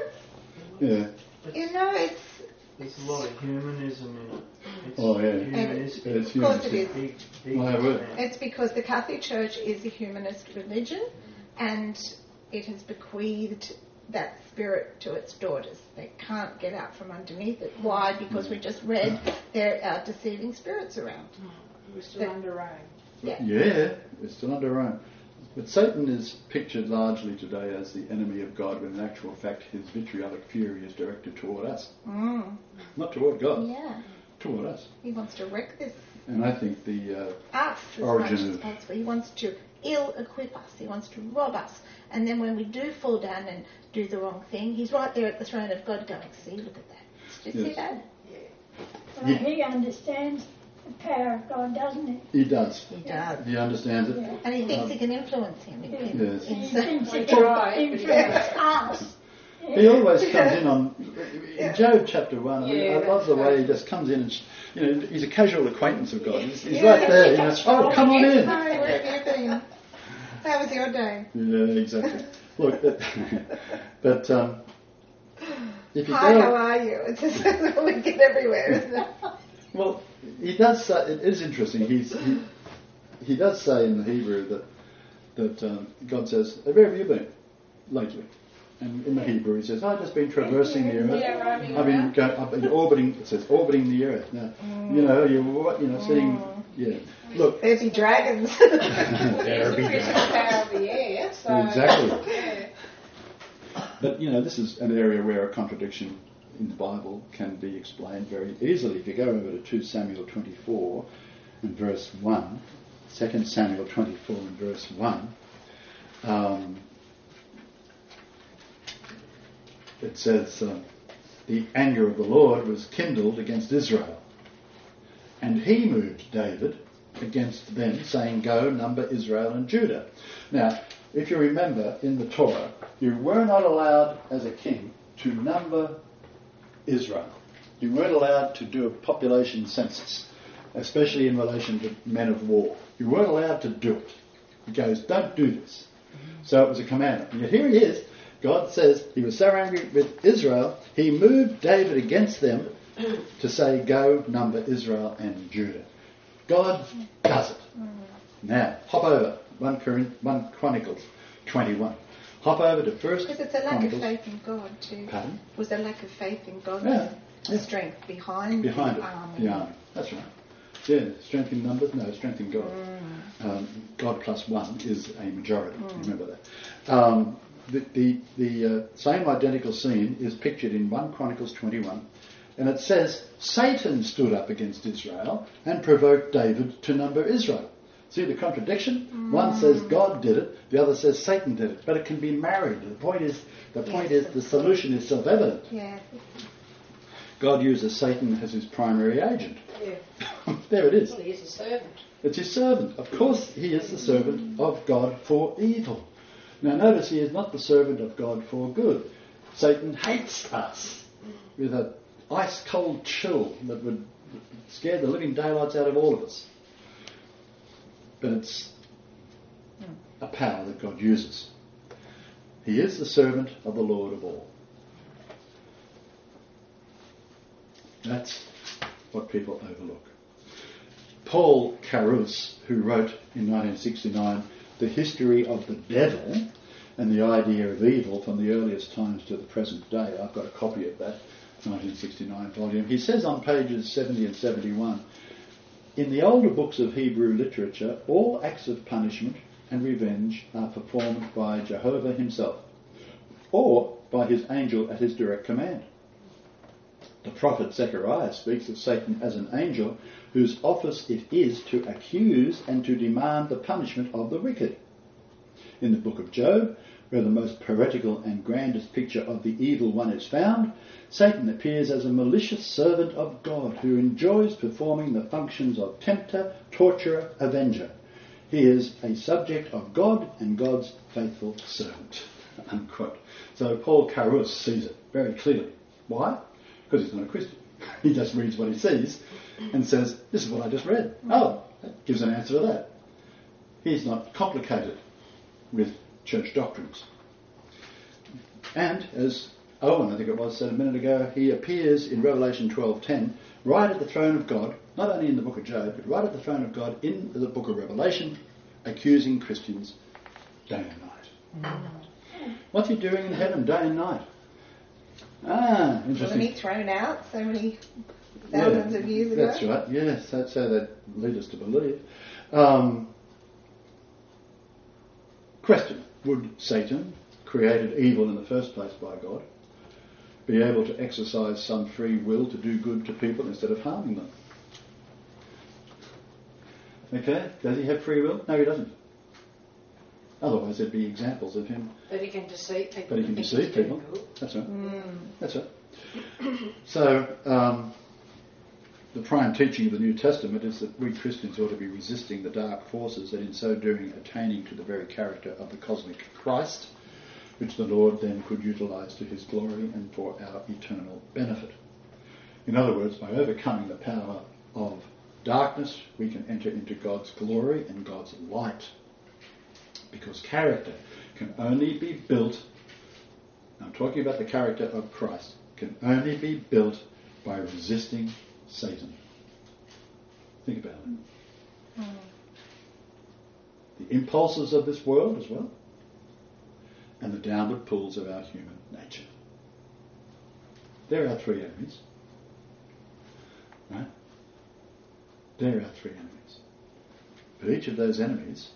yeah. You know, it's. There's a lot of humanism in it. It's Oh, yeah. humanistic. It's Of course it humanistic. is. Big, big My word. extent. It's because the Catholic Church is a humanist religion and it has bequeathed that spirit to its daughters. They can't get out from underneath it. Why? Because we just read there are deceiving spirits around. We're still The- under Rome. Yeah. Yeah, it's still under Rome. But Satan is pictured largely today as the enemy of God, when in actual fact his vitriolic fury is directed toward us. Mm. Not toward God, Yeah. toward us. He wants to wreck this And I think the uh, us as Origin much as of- possible. He wants to ill-equip us. He wants to rob us. And then when we do fall down and do the wrong thing, he's right there at the throne of God going, see, look at that. Did you see Yes. that? Well, he understands the power of God, doesn't he? he does. He does. He understands it. Yeah. And he thinks Um, he can influence him. In, in, Yes. in He certain thinks he We can try, but he influence can't. us. He always comes in on, in Job chapter one, I, mean, Yeah, I love the that's way he right. just comes in and, sh- you know, he's a casual acquaintance of God. He's, he's Yeah, right there, he you know, comes oh, come on in. Hi, where have you been? How was your day? Yeah, exactly. Look, but, but um, if you Hi, go, how are you? It's just we get everywhere, isn't it? well, he does say, it is interesting, he's, he, he does say in the Hebrew that, that um, God says, where have you been lately? And in the Hebrew he says, I've just been traversing the earth. Yeah, roaming I've been, around. go, I've been orbiting, it says orbiting the earth. Now, you know, you're, what- you know, seeing, yeah. Look, There'd be dragons. there be It's the power of the air, so... Exactly. Yeah. But, you know, this is an area where a contradiction in the Bible can be explained very easily. If you go over to two Samuel twenty-four and verse one, two Samuel twenty-four and verse one, um, it says, uh, the anger of the Lord was kindled against Israel, and he moved David against them, saying, go, number Israel and Judah. Now, if you remember, in the Torah, you were not allowed as a king to number Israel. You weren't allowed to do a population census, especially in relation to men of war. You weren't allowed to do it. He goes, don't do this. So it was a commandment. And yet here he is. God says he was so angry with Israel, he moved David against them to say, go, number Israel and Judah. God does it. Now, hop over. One, Corinth, one Chronicles twenty-one. Hop over to First Because it's a lack Chronicles. of faith in God too. Pardon? It was a lack of faith in God's Yeah, yeah. strength behind, Behind the it, army. the army. That's right. Yeah, strength in numbers? No, strength in God. Mm. Um, God plus one is a majority. Remember that. Um, the the, the uh, same identical scene is pictured in First Chronicles twenty-one, and it says Satan stood up against Israel and provoked David to number Israel. See the contradiction? Mm. One says God did it, the other says Satan did it, but it can be married. The point is, the point yes. is, the solution is self-evident. Yeah. God uses Satan as his primary agent. Yeah. There it is. Well, he is a servant. It's his servant. Of course, he is the servant of God for evil. Now, notice he is not the servant of God for good. Satan hates us with an ice-cold chill that would scare the living daylights out of all of us. But it's a power that God uses. He is the servant of the Lord of all. That's what people overlook. Paul Carus, who wrote in nineteen sixty-nine The History of the Devil and the Idea of Evil from the earliest times to the present day, I've got a copy of that nineteen sixty-nine volume, he says on pages seventy and seventy-one, in the older books of Hebrew literature, all acts of punishment and revenge are performed by Jehovah himself, or by his angel at his direct command. The prophet Zechariah speaks of Satan as an angel whose office it is to accuse and to demand the punishment of the wicked. In the book of Job, where the most poetical and grandest picture of the evil one is found, Satan appears as a malicious servant of God who enjoys performing the functions of tempter, torturer, avenger. He is a subject of God and God's faithful servant. Unquote. So Paul Carus sees it very clearly. Why? Because he's not a Christian. He just reads what he sees and says, this is what I just read. Oh, that gives an answer to that. He's not complicated with church doctrines. And, as Owen, I think it was, said a minute ago, he appears in Revelation twelve ten, right at the throne of God, not only in the book of Job, but right at the throne of God in the book of Revelation, accusing Christians day and night. Mm. What's he doing in heaven day and night? Ah, interesting. Wasn't he thrown out so many thousands yeah, of years ago? That's right, yes, that's how they lead us to believe. Um, question, would Satan, created evil in the first place by God, be able to exercise some free will to do good to people instead of harming them? Okay, does he have free will? No, he doesn't. Otherwise there'd be examples of him. But he can deceive people. But he can deceive people. That's right. Mm. That's right. So, um, the prime teaching of the New Testament is that we Christians ought to be resisting the dark forces and in so doing attaining to the very character of the cosmic Christ, which the Lord then could utilise to his glory and for our eternal benefit. In other words, by overcoming the power of darkness, we can enter into God's glory and God's light. Because character can only be built, I'm talking about the character of Christ, can only be built by resisting Satan. Think about it. Mm. The impulses of this world as well, and the downward pulls of our human nature. There are three enemies. Right? There are three enemies. But each of those enemies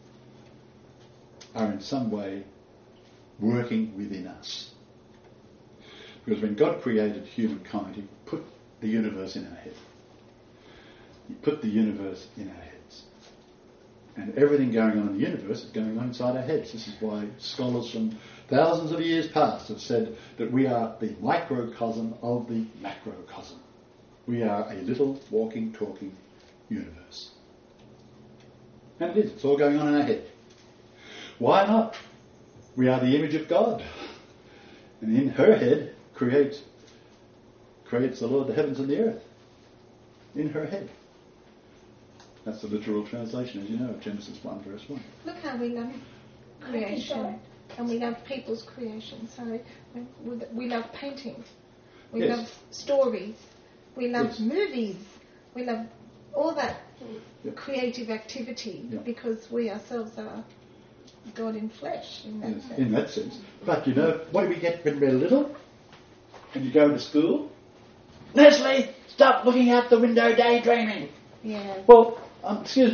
are in some way working within us. Because when God created humankind, he put the universe in our head. He put the universe in our heads. And everything going on in the universe is going on inside our heads. This is why scholars from thousands of years past have said that we are the microcosm of the macrocosm. We are a little walking, talking universe. And it is. It's all going on in our head. Why not? We are the image of God. And in her head creates, creates the Lord the heavens and the earth. In her head. That's the literal translation, as you know, of Genesis one, verse one. Look how we love creation. And we love people's creation. So we love painting. We yes. love stories. We love yes. movies. We love all that yep. creative activity yep. because we ourselves are God in flesh, in that yes, sense. In that sense. But you know, what do we get when we're little? When you go to school? Leslie, stop looking out the window daydreaming. Yeah. Well, um, excuse me,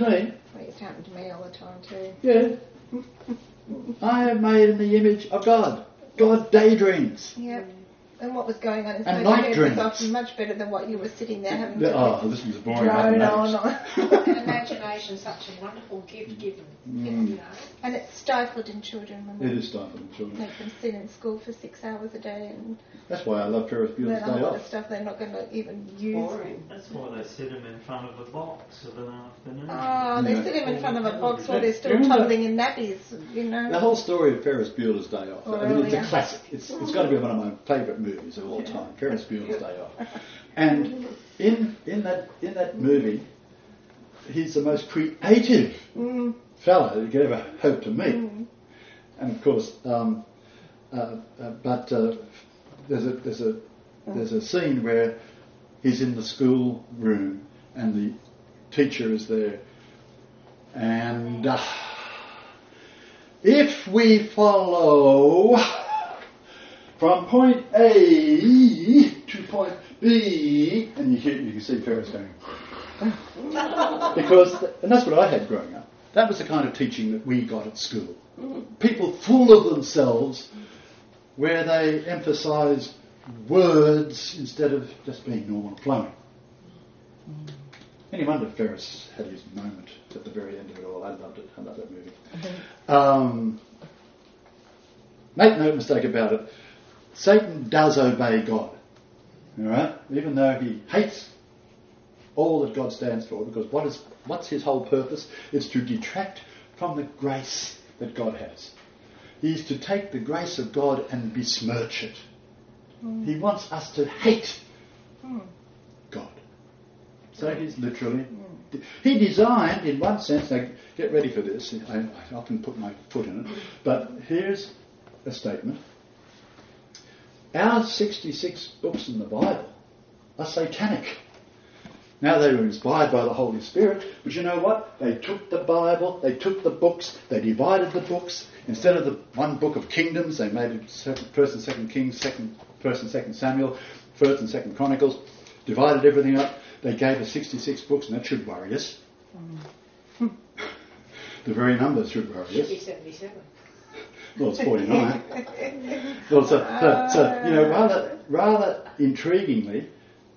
Well, it's happened to me all the time too. Yeah. I am made in the image of God. God daydreams. Yep. And what was going on And inside night your head was dreams. often much better than what you were sitting there having Yeah, to oh, this was boring drone on. mathematics. on. Imagination is such a wonderful gift given, Mm. you know. And it's stifled in children when It we is stifling children. make them sit in school for six hours a day and That's why I love Ferris Bueller's learn a Day whole lot of Off. stuff they're not going to even use. Boring. That's why they sit them in front of a box of an afternoon. Oh, they Yeah. sit him in front of a box while they're still Remember- toddling in nappies, you know. The whole story of Ferris Bueller's Day Off. Oh, I mean, it's a yeah. classic. It's, it's got to be one of my favourite movies of all time. Ferris Bueller's Day Off. And in in that in that movie, he's the most creative Mm, fellow you could ever hope to meet. mm. And of course, um, uh, uh, but uh, there's a there's a there's a scene where he's in the school room and the teacher is there, and uh, if we follow from point A to point B, and you, hear, you can see Ferris going, because, and that's what I had growing up. That was the kind of teaching that we got at school. People full of themselves, where they emphasise words instead of just being normal and flowing. Any wonder Ferris had his moment at the very end of it all. I loved it. I love that movie. Um, make no mistake about it. Satan does obey God. All right, even though he hates all that God stands for, because what is what's his whole purpose? It's to detract from the grace that God has. He's to take the grace of God and besmirch it. Mm. He wants us to hate mm. God. So he's literally... Mm. He designed, in one sense, now get ready for this, I, I often put my foot in it, but here's a statement. Our sixty-six books in the Bible are satanic. Now, they were inspired by the Holy Spirit, but you know what? They took the Bible, they took the books, they divided the books. Instead of the one book of kingdoms, they made it First and Second Kings, Second, First and Second Samuel, First and Second Chronicles, divided everything up. They gave us sixty-six books, and that should worry us. Mm. The very numbers should worry us. Should be seventy-seven. Well, it's forty-nine. Well, so, so, so, you know, rather, rather intriguingly,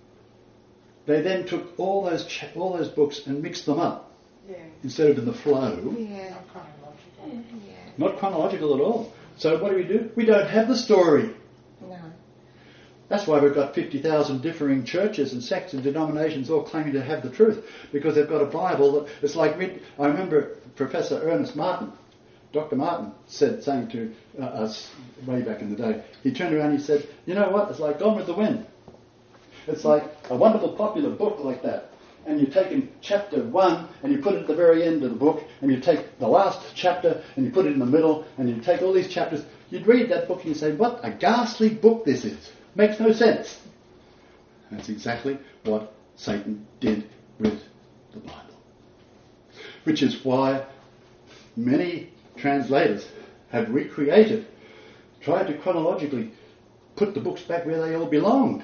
they then took all those cha- all those books and mixed them up, yeah. Instead of in the flow. Yeah. Not chronological. Yeah. Not chronological at all. So what do we do? We don't have the story. No. That's why we've got fifty thousand differing churches and sects and denominations all claiming to have the truth, because they've got a Bible that it's like. Read, I remember Professor Ernest Martin, Doctor Martin, said saying to uh, us way back in the day. He turned around and he said, "You know what? It's like Gone with the Wind. It's like a wonderful popular book like that. And you take in chapter one and you put it at the very end of the book, and you take the last chapter and you put it in the middle, and you take all these chapters. You'd read that book and you say, what a ghastly book this is. Makes no sense." That's exactly what Satan did with the Bible. Which is why many translators have recreated, tried to chronologically put the books back where they all belonged.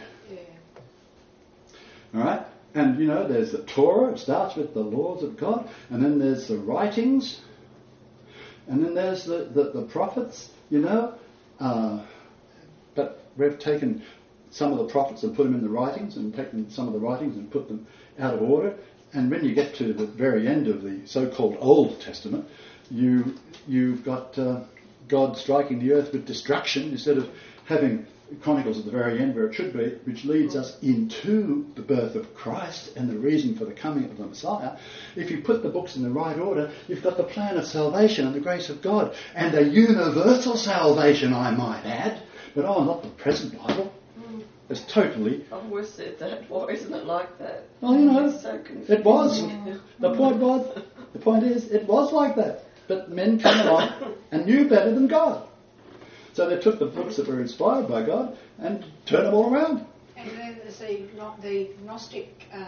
All right? And, you know, there's the Torah. It starts with the laws of God. And then there's the writings. And then there's the, the, the prophets, you know. Uh, but we've taken some of the prophets and put them in the writings, and taken some of the writings and put them out of order. And when you get to the very end of the so-called Old Testament, you, you've got uh, God striking the earth with destruction instead of having Chronicles at the very end where it should be, which leads us into the birth of Christ and the reason for the coming of the Messiah. If you put the books in the right order, you've got the plan of salvation and the grace of God, and a universal salvation, I might add. But oh, not the present Bible. It's totally... I've always said that. Why isn't it like that? Well, you know, it's so confusing. it was. The point was, the point is, it was like that. But men came along and knew better than God. So they took the books that were inspired by God and turned them all around. And then there's the, the Gnostic um,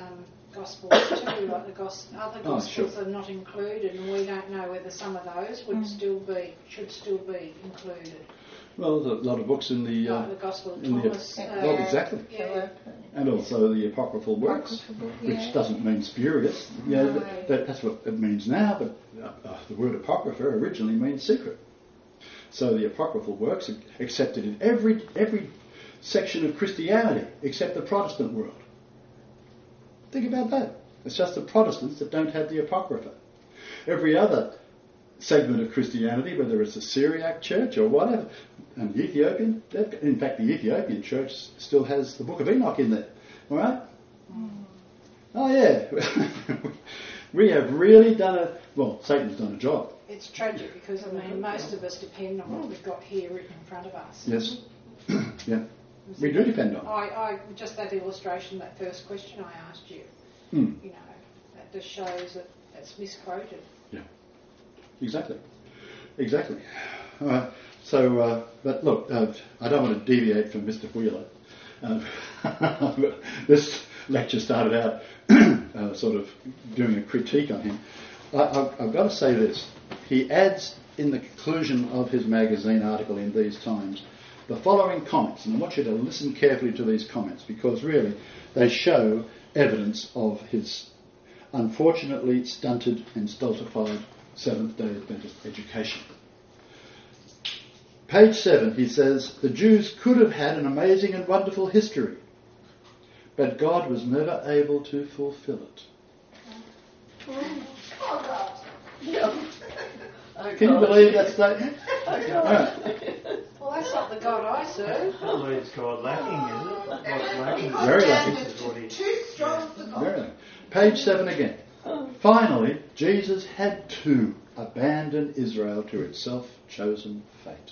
Gospels too, like the gos- other Oh, Gospels sure. are not included, and we don't know whether some of those would Mm. still be, should still be included. Well, there's a lot of books in the... Uh, Like the Gospel of in the- Thomas. well, uh, exactly. Yeah. and also the apocryphal works, Apocryphal, which yeah. doesn't mean spurious. You know, No. that, that, that's what it means now, but uh, uh, the word apocrypha originally means secret. So the apocryphal works are accepted in every every section of Christianity except the Protestant world. Think about that. It's just the Protestants that don't have the apocrypha. Every other segment of Christianity, whether it's a Syriac church or whatever, and the Ethiopian, they've got- in fact the Ethiopian church still has the Book of Enoch in there. All right? Mm. Oh yeah. We have really done a, well, Satan's done a job. It's tragic because, I mean, most of us depend on what we've got here written in front of us. Yes. Yeah. We do depend on it. I, I, just that illustration, that first question I asked you, Mm. you know, that just shows that it's misquoted. Yeah. Exactly. Exactly. All right. So, uh, but look, uh, I don't want to deviate from Mister Wheeler. Um, this lecture started out uh, sort of doing a critique on him. I, I've, I've got to say this. He adds in the conclusion of his magazine article in These Times the following comments, and I want you to listen carefully to these comments because really they show evidence of his unfortunately stunted and stultified Seventh-day Adventist education. Page seven, he says, the Jews could have had an amazing and wonderful history, but God was never able to fulfill it. Oh, God. Yeah. Oh, Can you God. believe that statement? Oh, God. All right. Well, that's not the God I serve. That leaves God lacking, is it? God's lacking. Very lacking. This is what he- Too strong for God. Very nice. Page seven again. Finally, Jesus had to abandon Israel to its self-chosen fate.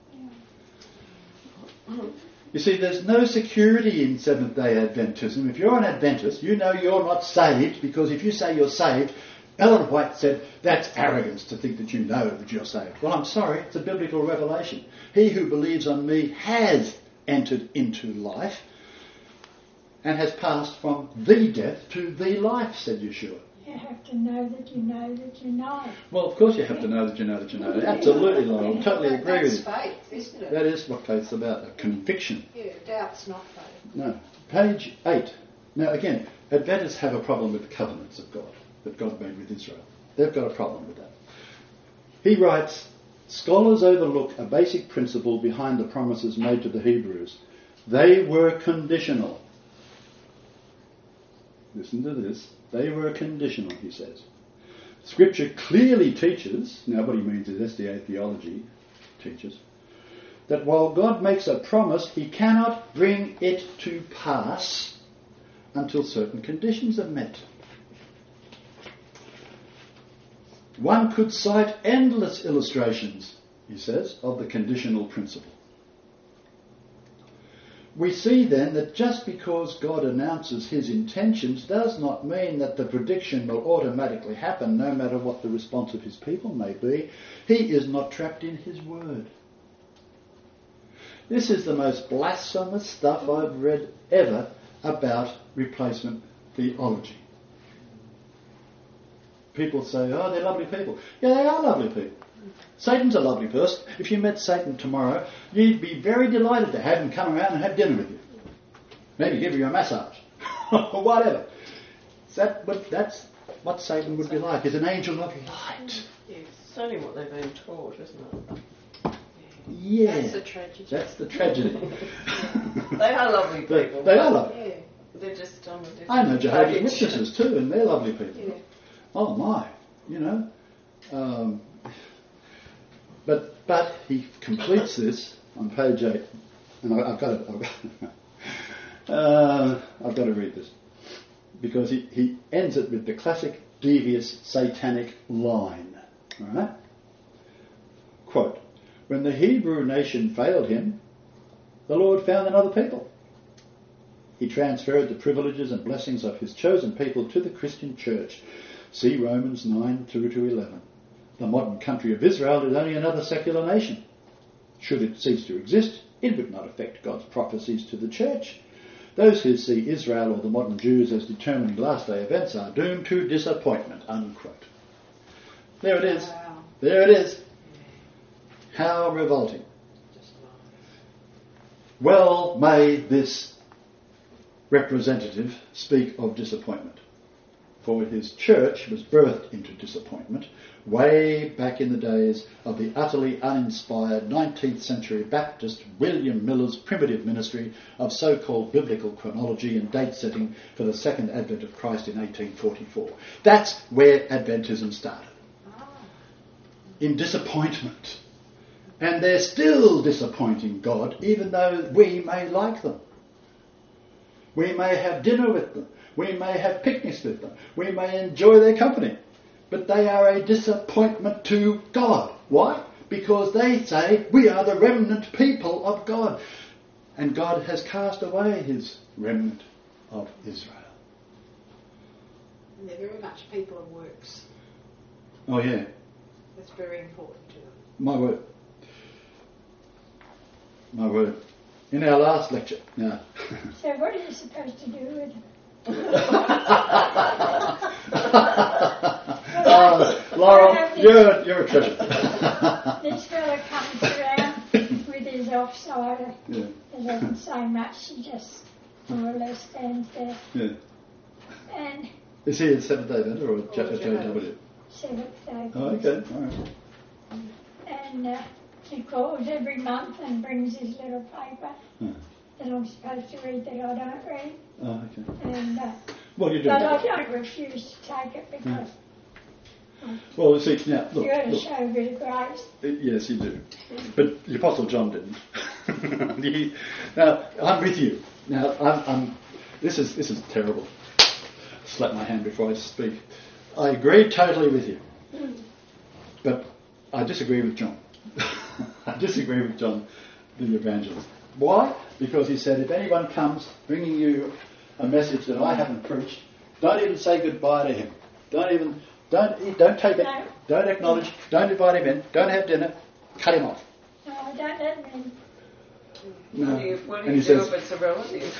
You see, there's no security in Seventh-day Adventism. If you're an Adventist, you know you're not saved, because if you say you're saved, Ellen White said, that's arrogance to think that you know that you're saved. Well, I'm sorry, it's a biblical revelation. He who believes on me has entered into life and has passed from the death to the life, said Yeshua. You have to know that you know that you know. Well, of course you have to know that you know that you know. Absolutely, Lauren. I totally That- agree with you. That's faith, isn't it? That is what faith's about, a conviction. Yeah, doubt's not faith. No. Page eight. Now, again, Adventists have a problem with the covenants of God that God made with Israel. They've got a problem with that. He writes, scholars overlook a basic principle behind the promises made to the Hebrews. They were conditional. Listen to this. They were conditional, he says. Scripture clearly teaches, now what he means is S D A theology teaches, that while God makes a promise, he cannot bring it to pass until certain conditions are met. One could cite endless illustrations, he says, of the conditional principle. We see then that just because God announces his intentions does not mean that the prediction will automatically happen no matter what the response of his people may be. He is not trapped in his word. This is the most blasphemous stuff I've read ever about replacement theology. People say, oh, they're lovely people. Yeah, they are lovely people. Satan's a lovely person. If you met Satan tomorrow, you'd be very delighted to have him come around and have dinner with you. Maybe give you a massage. Or whatever. That, but that's what Satan would be like. He's an angel of light. It's only what they've been taught, isn't it? Yeah. That's the tragedy. That's the tragedy. They are lovely They, people. they are lovely. Yeah, They're just on a different I know Jehovah's package. Witnesses too, and they're lovely people. yeah. Oh my, you know. Um, but but he completes this on page eight, and I, I've got to, I've got, uh, I've got to read this because he, he ends it with the classic devious satanic line. All right. Quote: when the Hebrew nation failed him, the Lord found another people. He transferred the privileges and blessings of his chosen people to the Christian church. See Romans nine through to eleven. The modern country of Israel is only another secular nation. Should it cease to exist, it would not affect God's prophecies to the church. Those who see Israel or the modern Jews as determining last day events are doomed to disappointment, unquote. There it is. Wow. There it is. How revolting. Well may this representative speak of disappointment, for his church was birthed into disappointment way back in the days of the utterly uninspired nineteenth century Baptist William Miller's primitive ministry of so-called biblical chronology and date setting for the second advent of Christ in eighteen forty-four. That's where Adventism started. In disappointment. And they're still disappointing God, even though we may like them. We may have dinner with them. We may have picnics with them. We may enjoy their company. But they are a disappointment to God. Why? Because they say we are the remnant people of God. And God has cast away his remnant of Israel. And they're very much people of works. Oh yeah. That's very important to them. My word. My word. In our last lecture. Now. So what are you supposed to do with it? uh, Laura, you're, you're a treasure. This fella comes around with his offsider. Yeah. He doesn't say much, he just more or less stands there. Yeah. And Is he a Seventh-day Adventist or a J- a J W? Seventh Day. Oh, okay. All right. And uh, he calls every month and brings his little paper Hmm. that I'm supposed to read that I don't read. Oh, okay. And uh, Well, you do. but I don't refuse to take it because Well, see, now, look. you got to look. show a bit of grace. Uh, Yes, you do. But the Apostle John didn't. He- now, I'm with you. Now, I'm, I'm, this is this is terrible. Slap my hand before I speak. I agree totally with you. But I disagree with John. I disagree with John, the evangelist. Why? Because he said, if anyone comes bringing you a message that I haven't preached, don't even say goodbye to him. Don't even, don't, don't take it. No. Don't acknowledge. Don't invite him in. Don't have dinner. Cut him off. No, I don't let him in. No. What do you, what do And you he do says- if it's a relative?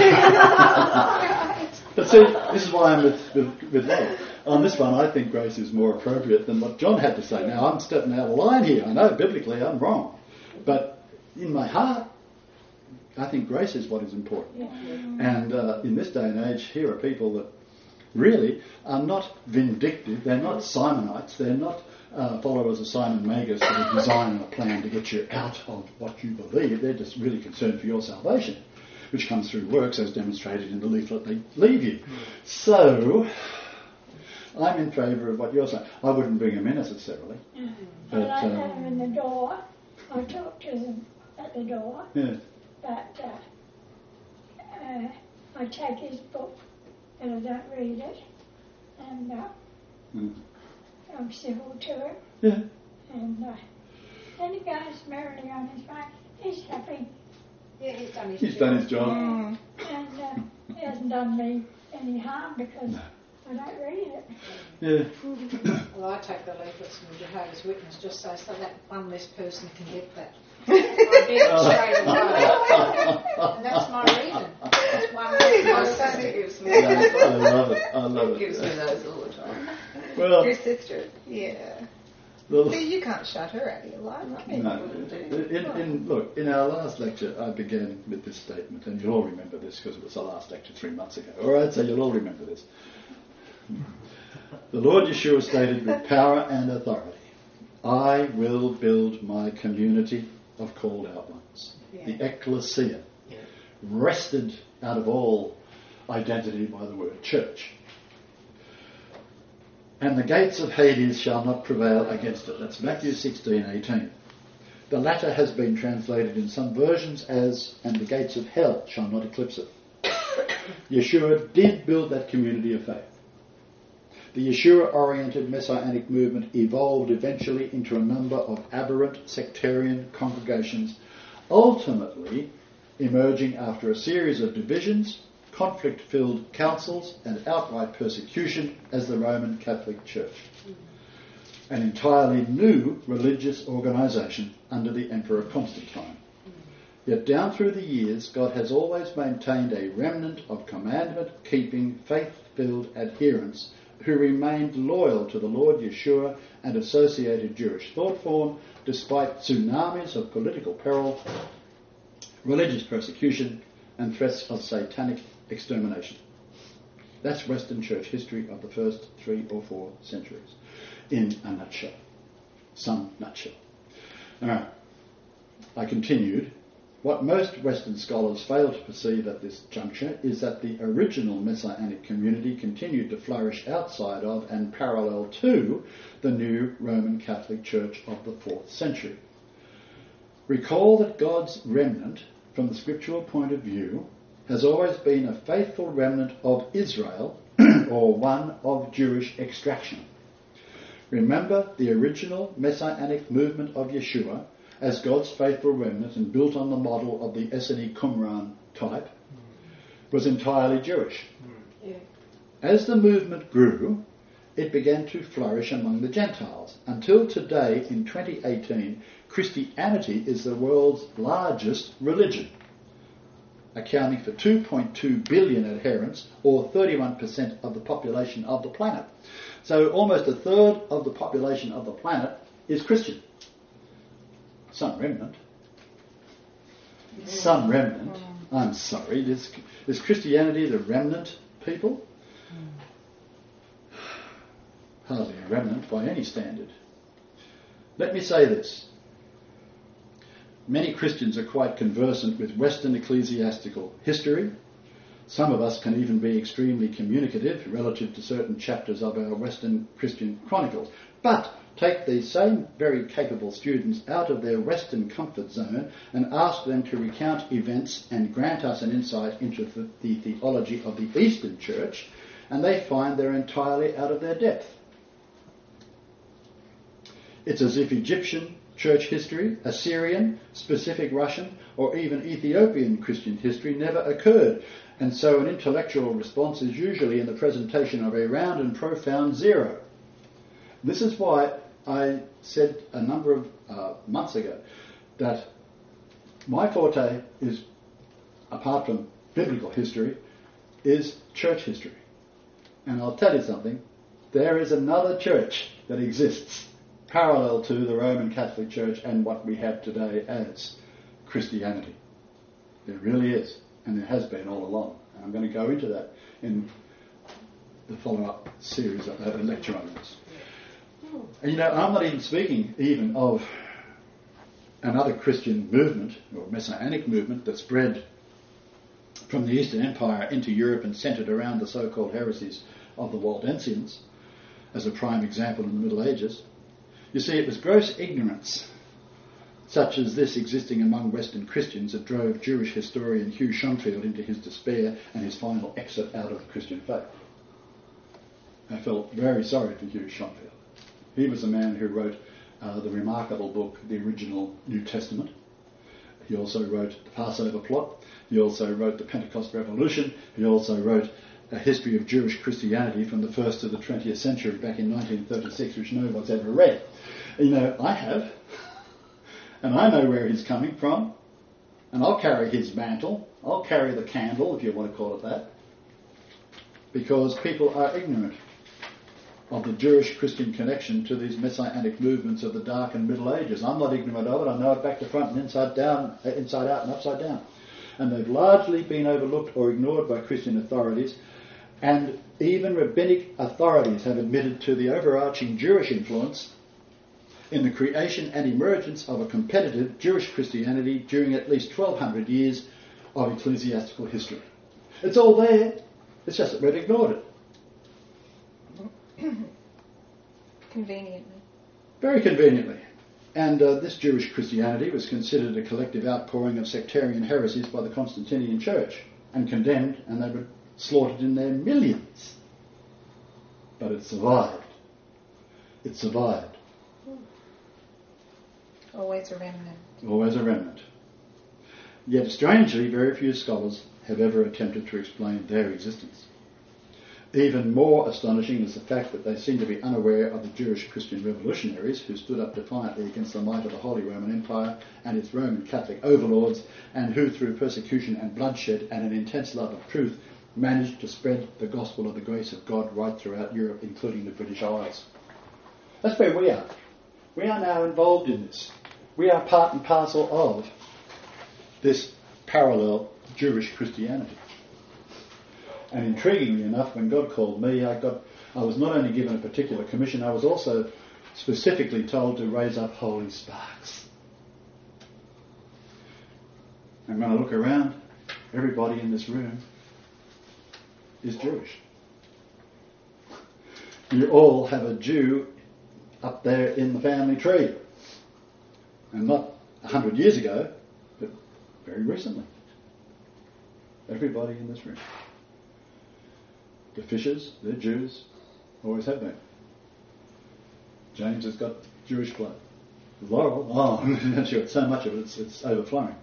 But see, this is why I'm with, with, with Laura. On this one, I think grace is more appropriate than what John had to say. Now, I'm stepping out of line here. I know biblically I'm wrong. But in my heart, I think grace is what is important. And uh, in this day and age, here are people that really are not vindictive. They're not Simonites. They're not uh, followers of Simon Magus that are designing a plan to get you out of what you believe. They're just really concerned for your salvation, which comes through works as demonstrated in the leaflet they leave you. So, I'm in favour of what you're saying. I wouldn't bring them in necessarily. I But, don't uh, let him in the door. I talk to them at the door. Yeah. But uh, uh, I take his book and I don't read it. And uh, Mm. I'm civil to him. Yeah. And uh, then he goes merrily on his way. He's happy. Yeah, he's done his He's job. done his job. Mm. And uh, he hasn't done me any harm because No. I don't read it. Yeah. Well, I take the leaflets from the Jehovah's Witness just so, so that one less person can get that. I did it straight away. And that's my reason. That's one less My person. sister gives me Yeah, those. I love it. I love He gives me it. those all the time. Well, Your sister, yeah. well, See, you can't shut her out of your life. I mean, no. In, in, look, in our last lecture, I began with this statement, and you'll all remember this because it was the last lecture three months ago. All right, so you'll all remember this. The Lord Yeshua stated with power and authority, I will build my community of called out ones. Yeah. The ecclesia, wrested out of all identity by the word church. And the gates of Hades shall not prevail against it. That's Matthew sixteen eighteen. The latter has been translated in some versions as, and the gates of hell shall not eclipse it. Yeshua did build that community of faith. The Yeshua-oriented Messianic movement evolved eventually into a number of aberrant sectarian congregations, ultimately emerging after a series of divisions, conflict-filled councils and outright persecution as the Roman Catholic Church. An entirely new religious organisation under the Emperor Constantine. Yet down through the years, God has always maintained a remnant of commandment-keeping, faith-filled adherents who remained loyal to the Lord Yeshua and associated Jewish thought form despite tsunamis of political peril, religious persecution, and threats of satanic extermination. That's Western church history of the first three or four centuries, in a nutshell. Some nutshell. All right. I continued. What most Western scholars fail to perceive at this juncture is that the original Messianic community continued to flourish outside of and parallel to the new Roman Catholic Church of the fourth century. Recall that God's remnant, from the scriptural point of view, has always been a faithful remnant of Israel, or one of Jewish extraction. Remember the original Messianic movement of Yeshua as God's faithful remnant and built on the model of the Essene Qumran type, was entirely Jewish. Yeah. As the movement grew, it began to flourish among the Gentiles. Until today, in twenty eighteen, Christianity is the world's largest religion, accounting for two point two billion adherents, or thirty-one percent of the population of the planet. So almost a third of the population of the planet is Christian. Some remnant. Some remnant. I'm sorry. Is, is Christianity the remnant, people? Hardly a remnant by any standard. Let me say this. Many Christians are quite conversant with Western ecclesiastical history. Some of us can even be extremely communicative relative to certain chapters of our Western Christian chronicles. But take these same very capable students out of their Western comfort zone and ask them to recount events and grant us an insight into the, the theology of the Eastern Church, and they find they're entirely out of their depth. It's as if Egyptian church history, Assyrian, specific Russian, or even Ethiopian Christian history never occurred, and so an intellectual response is usually in the presentation of a round and profound zero. This is why I said a number of uh, months ago that my forte is, apart from biblical history, is church history. And I'll tell you something, there is another church that exists parallel to the Roman Catholic Church and what we have today as Christianity. There really is, and there has been all along. And I'm going to go into that in the follow-up series of a lecture on this. And you know, I'm not even speaking even of another Christian movement, or Messianic movement, that spread from the Eastern Empire into Europe and centred around the so-called heresies of the Waldensians, as a prime example in the Middle Ages. You see, it was gross ignorance, such as this existing among Western Christians, that drove Jewish historian Hugh Schonfield into his despair and his final exit out of the Christian faith. I felt very sorry for Hugh Schonfield. He was the man who wrote uh, the remarkable book, the original New Testament. He also wrote the Passover Plot. He also wrote the Pentecost Revolution. He also wrote a history of Jewish Christianity from the first to the twentieth century back in nineteen thirty-six, which no one's ever read. You know, I have. And I know where he's coming from. And I'll carry his mantle. I'll carry the candle, if you want to call it that. Because people are ignorant of the Jewish-Christian connection to these messianic movements of the Dark and Middle Ages. I'm not ignorant of it. I know it back to front and inside down, uh, inside out and upside down. And they've largely been overlooked or ignored by Christian authorities, and even rabbinic authorities have admitted to the overarching Jewish influence in the creation and emergence of a competitive Jewish Christianity during at least twelve hundred years of ecclesiastical history. It's all there. It's just that we've ignored it. Conveniently. Very conveniently. And uh, this Jewish Christianity was considered a collective outpouring of sectarian heresies by the Constantinian Church and condemned, and they were slaughtered in their millions. But it survived. It survived. Always a remnant. Always a remnant. Yet strangely, very few scholars have ever attempted to explain their existence. even more astonishing is the fact that they seem to be unaware of the Jewish Christian revolutionaries who stood up defiantly against the might of the Holy Roman Empire and its Roman Catholic overlords, and who through persecution and bloodshed and an intense love of truth managed to spread the gospel of the grace of God right throughout Europe, including the British Isles. That's where we are. We are now involved in this. We are part and parcel of this parallel Jewish Christianity. And intriguingly enough, when God called me, I got I was not only given a particular commission, I was also specifically told to raise up holy sparks. And when I look around, everybody in this room is Jewish. You all have a Jew up there in the family tree. And not a hundred years ago, but very recently. Everybody in this room. The Fishers, they're Jews, always have been. James has got Jewish blood. Laurel, oh, she's got so much of it, it's, it's overflowing.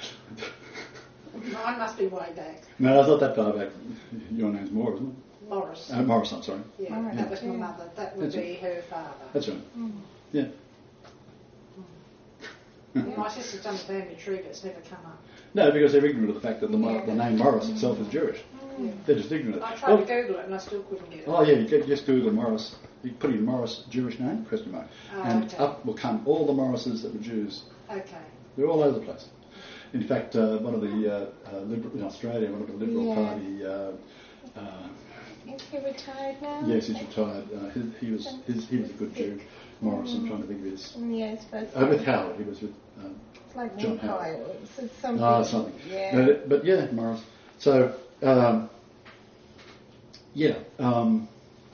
Mine must be way back. No, I thought that far back. Your name's Moore, isn't it? Morris. Uh, Morris, I'm sorry. Yeah, Morris, that was my yeah. mother. That would That's be her father. That's right. Mm. Yeah. My sister's done the family tree, but it's never come up. No, because they're ignorant of the fact that the, Mor- the name Morris itself is Jewish. Yeah. They're just ignorant. I tried Well, to Google it and I still couldn't get it. oh yeah, you get, just Google Morris. You put in Morris Jewish name, question mark, Oh, and okay. up will come all the Morrises that were Jews. Okay. They're all over the place. In fact, uh, one of the uh, uh, liberal, in Australia, one of the Liberal Yeah. Party. Uh, uh, Is he retired now? yes, he's retired. Uh, he, he was his, he was a good Jew. Morris, I'm trying to think of his. Yes, but Uh, with Howard, he was with. Um, it's like John Empire. It's something. Ah, something. Yeah. But, but yeah, Morris. So, um, yeah. Um,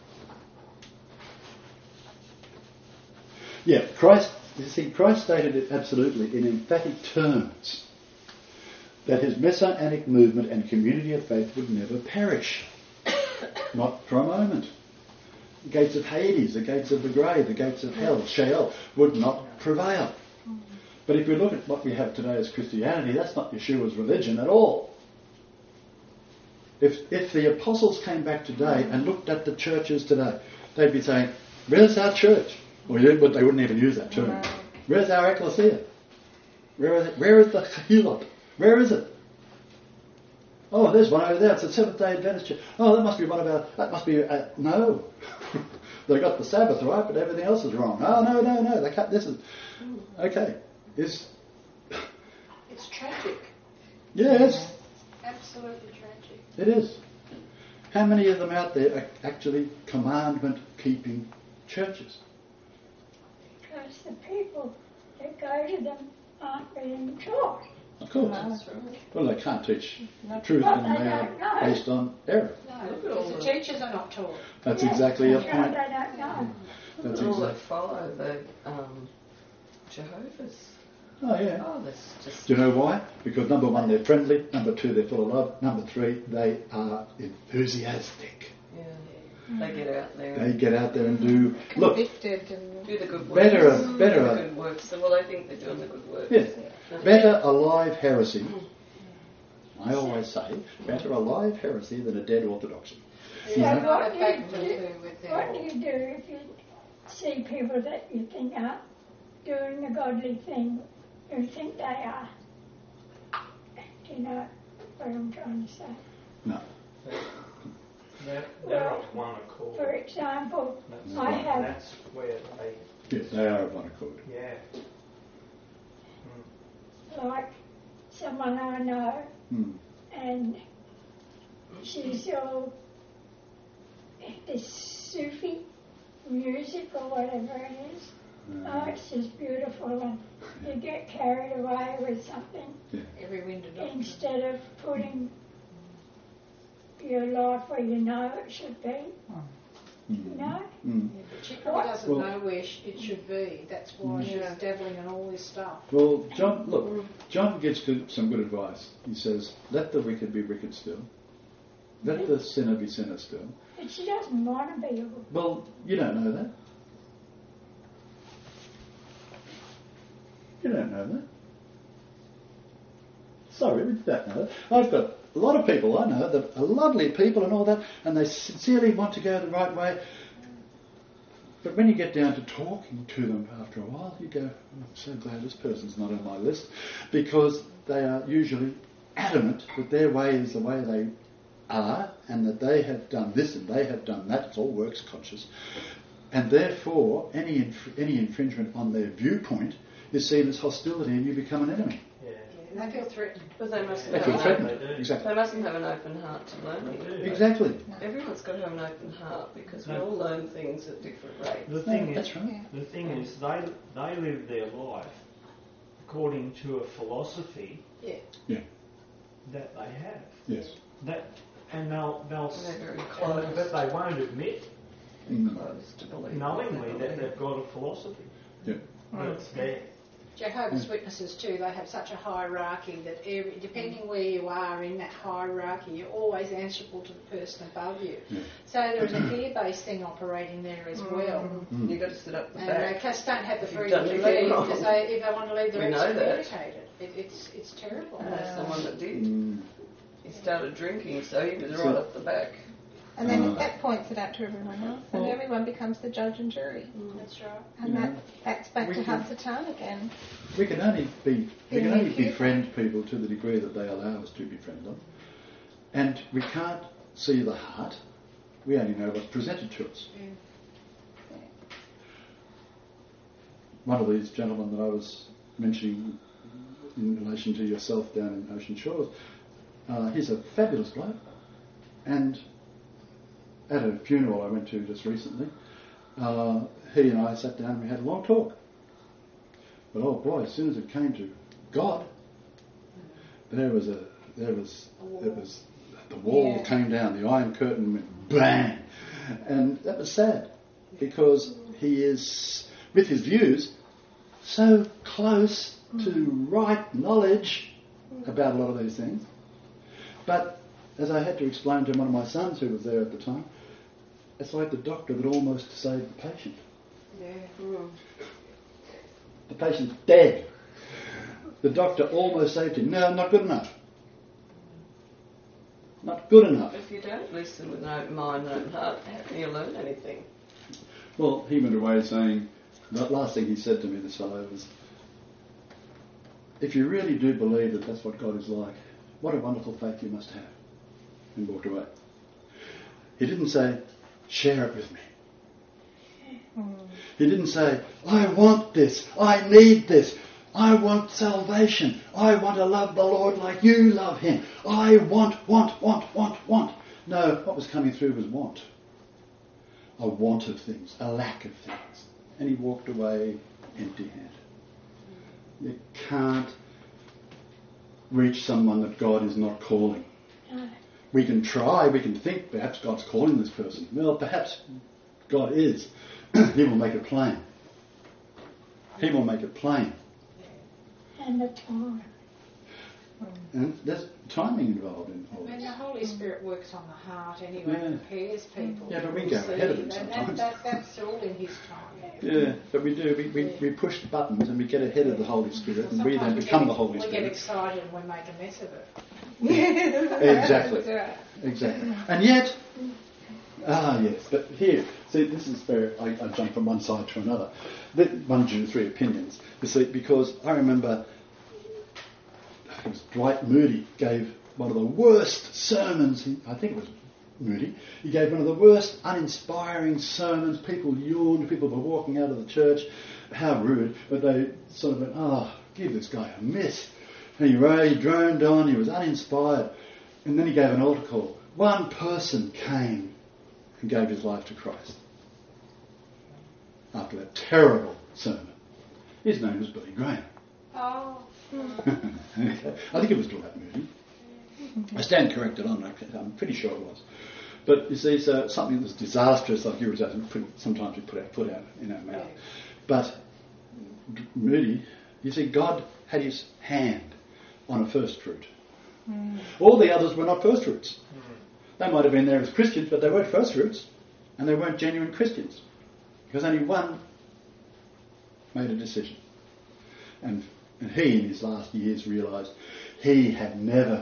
yeah, Christ, you see, Christ stated it absolutely in emphatic terms that his messianic movement and community of faith would never perish. Not for a moment. The gates of Hades, the gates of the grave, the gates of hell, Sheol, would not prevail. But if we look at what we have today as Christianity, that's not Yeshua's religion at all. If if the apostles came back today and looked at the churches today, they'd be saying, where's our church? Well, yeah, but they wouldn't even use that term. Where's our ecclesia? Where is it? Where is the Helot? Where is it? Oh, there's one over there. It's a Seventh-day Adventist church. Oh, that must be one of our... That must be... Uh, no. They got the Sabbath right, but everything else is wrong. Oh, no, no, no. They cut... This is... Okay. Is It's tragic. yes, Absolutely tragic. it is. How many of them out there are actually commandment-keeping churches? Because the people that go to them aren't being taught. Of course. No. Well, they can't teach Not truth Well, and they they are don't know. based on error. No, Look at all because the the- teachers are not taught. That's Yes, exactly your that's right, point. They don't know. That's all that exactly. follow the um, Jehovah's. Oh yeah. Oh, that's just. Do you know why? Because number one, they're friendly. Number two, they're full of love. Number three, they are enthusiastic. Yeah. They get out there They and get out there and do look Convicted and do the good works. better, a- Do better, the a- good works. Well, they think they're doing the good works. yes, better a live heresy. I always say, better a live heresy than a dead orthodoxy. So Yeah. what Right do back you to do, do with their- what do you do if you see people that you think are doing the godly thing, you think they are? Do you know what I'm trying to say? No. They're, they're Well, of one accord. For example, That's, I have that's where they, Yes, they are of one accord. yeah. like someone I know, Hmm. and she's all this Sufi music or whatever it is. Oh, it's just beautiful, and you get carried away with something Every wind of doctrine. instead of putting your life where you know it should be. Hmm. You know? Hmm. Yeah, but she probably doesn't Well- know where sh- it should be. That's why she's Yeah. dabbling in all this stuff. Well, John, look, John gives good, some good advice. He says, "Let the wicked be wicked still. Let the sinner be sinner still." But she doesn't want to be a woman. Well, you don't know that. You don't know that. Sorry, we don't know that. I've got a lot of people I know that are lovely people and all that, and they sincerely want to go the right way. But when you get down to talking to them after a while, you go, oh, I'm so glad this person's not on my list, because they are usually adamant that their way is the way they are, and that they have done this and they have done that. It's all works conscious. And therefore, any inf- any infringement on their viewpoint is seen as hostility, and you become an enemy. Yeah, they feel threatened. But they mustn't They have feel an threatened. open, Exactly. they mustn't have an open heart to learning. Exactly. Everyone's got to have an open heart because we all learn things at different rates. The thing No, is, that's right. the thing is, they they live their life according to a philosophy Yeah. Yeah. that they have. Yes. That, and they'll they'll And they're very and- close. but they won't admit Mm. Close to believe knowingly what that they they've got a philosophy. Yeah. But it's there. Jehovah's Witnesses too, they have such a hierarchy that every, depending where you are in that hierarchy, you're always answerable to the person above you. Yeah. So there is a fear-based thing operating there as well. Mm. You've got to sit up the And back. they just don't have the If you've freedom done to anything leave wrong. because they, if they want to leave, they're We know that. excommunicated. It, it's, it's terrible. I know someone that did. Mm. He started drinking, so he was So- right up the back. And then Uh, that points it out to everyone else, and Well- everyone becomes the judge and jury. That's right. And Yeah. that, that's back We to can- Hasatan again. We can only be we Being can only accused. befriend people to the degree that they allow us to befriend them, and we can't see the heart. We only know what's presented to us. Yeah. One of these gentlemen that I was mentioning in relation to yourself down in Ocean Shores, uh, he's a fabulous bloke, and at a funeral I went to just recently, uh, he and I sat down and we had a long talk. But oh boy, as soon as it came to God, there was a there was it was the wall Yeah. came down, the Iron Curtain went bang, and that was sad because he is with his views so close to right knowledge about a lot of these things. But as I had to explain to one of my sons who was there at the time, it's like the doctor that almost saved the patient. Yeah. Mm. The patient's dead. The doctor almost saved him. No, not good enough. Not good enough. If you don't listen with an open mind and open heart, how can you learn anything? Well, he went away saying, the last thing he said to me, this fellow, was, if you really do believe that that's what God is like, what a wonderful faith you must have. And walked away. He didn't say, share it with me. He didn't say, I want this, I need this, I want salvation, I want to love the Lord like you love him, I want, want, want, want, want. No, what was coming through was want. A want of things, a lack of things. And he walked away empty-handed. You can't reach someone that God is not calling. We can try, we can think perhaps God's calling this person. Well, perhaps God is. He will make it plain. He will make it plain. And the time. And there's timing involved in all And this. the Holy Spirit works on the heart anyway, Yeah. prepares people. Yeah, but we to go ahead of him receive, and sometimes. That, that, that's all in His time. Yeah, but we do. We, we, we push the buttons and we get ahead of the Holy Spirit, and we then Sometimes become get, the Holy we get Spirit. excited and we make a mess of it. Exactly. That's right. Exactly. And yet, ah yes, but here, see, this is where I, I jump from one side to another. The, one Jew, three opinions. You see, because I remember it was Dwight Moody gave one of the worst sermons, he, I think it was Moody, he gave one of the worst uninspiring sermons. People yawned, people were walking out of the church. How rude, but they sort of went, oh, give this guy a miss. And he rode, he droned on, he was uninspired. And then he gave an altar call. One person came and gave his life to Christ after that terrible sermon. His name was Billy Graham. Oh. I think it was Dwight Moody. I stand corrected on that. I'm pretty sure it was. But you see, so something that's disastrous, like you were saying, sometimes we put our foot out in our mouth. But Moody, you see, God had his hand on a first fruit. Mm. All the others were not first fruits. Mm. They might have been there as Christians, but they weren't first fruits, and they weren't genuine Christians. Because only one made a decision. And, and he, in his last years, realised he had never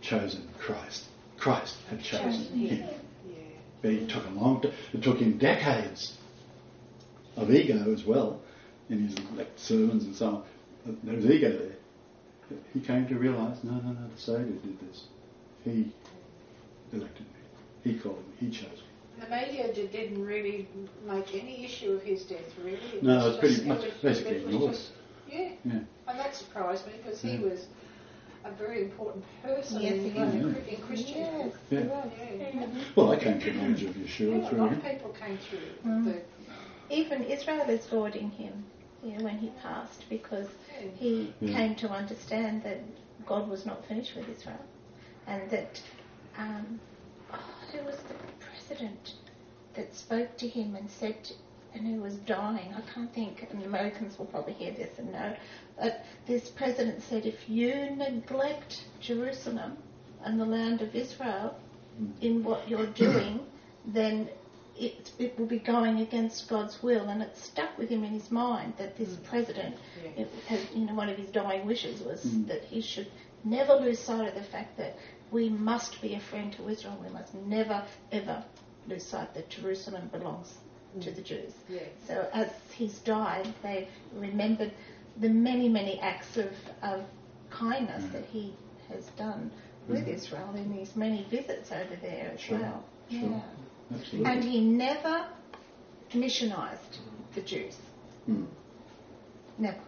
chosen Christ. Christ had chosen Chosen him. him. Yeah. But it took a long time. It took him decades of ego as well in his like, sermons and so on. There was ego there. He came to realise, no, no, no, the Saviour did this. He elected me. He called me. He chose me. The media did, didn't really make any issue of his death, really. It No, was it's pretty just- much was- basically it was ignored. just- Yeah. Yeah. And that surprised me because he Yeah. was a very important person Yes, in, he in, was. the, Chri- in Christian. Yes, Yeah. he was. Yeah. Well, I came to the knowledge of Yeshua Yeah, a through lot him. of people came through. Mm. The, Even Israel is lauding him, you know, when he passed, because Yeah. he Yeah. came to understand that God was not finished with Israel, and that um, oh, who was the president that spoke to him and said, and who was dying, I can't think, and Americans will probably hear this and know, but this president said, if you neglect Jerusalem and the land of Israel in what you're doing, then it, it will be going against God's will. And it stuck with him in his mind that this president, Yeah. it has, you know, one of his dying wishes was Mm. that he should never lose sight of the fact that we must be a friend to Israel. We must never, ever lose sight that Jerusalem belongs to the Jews. yeah. So as he's died, they've remembered the many, many acts of, of kindness Mm. that he has done with Mhm. Israel in these many visits over there as Sure, well. sure. Yeah. Absolutely. And he never missionised the Jews. Mm. Never.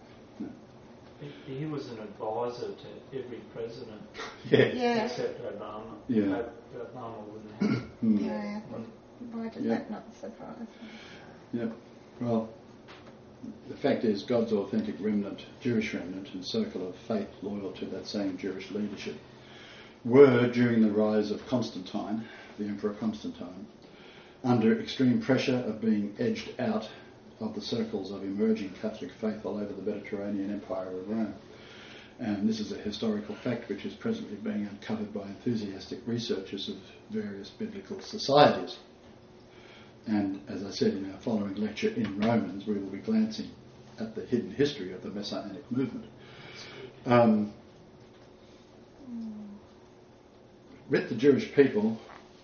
He, he was an advisor to every president, Yeah. Yeah. except Obama. Yeah. Ob- Obama wouldn't have. Mm. Yeah. Why did Yeah. that not surprise me? Yep. Well, the fact is, God's authentic remnant, Jewish remnant and circle of faith loyal to that same Jewish leadership, were, during the rise of Constantine, the Emperor Constantine, under extreme pressure of being edged out of the circles of emerging Catholic faith all over the Mediterranean Empire of Rome. And this is a historical fact which is presently being uncovered by enthusiastic researchers of various biblical societies. And as I said in our following lecture in Romans, we will be glancing at the hidden history of the Messianic movement. Um, with the Jewish people,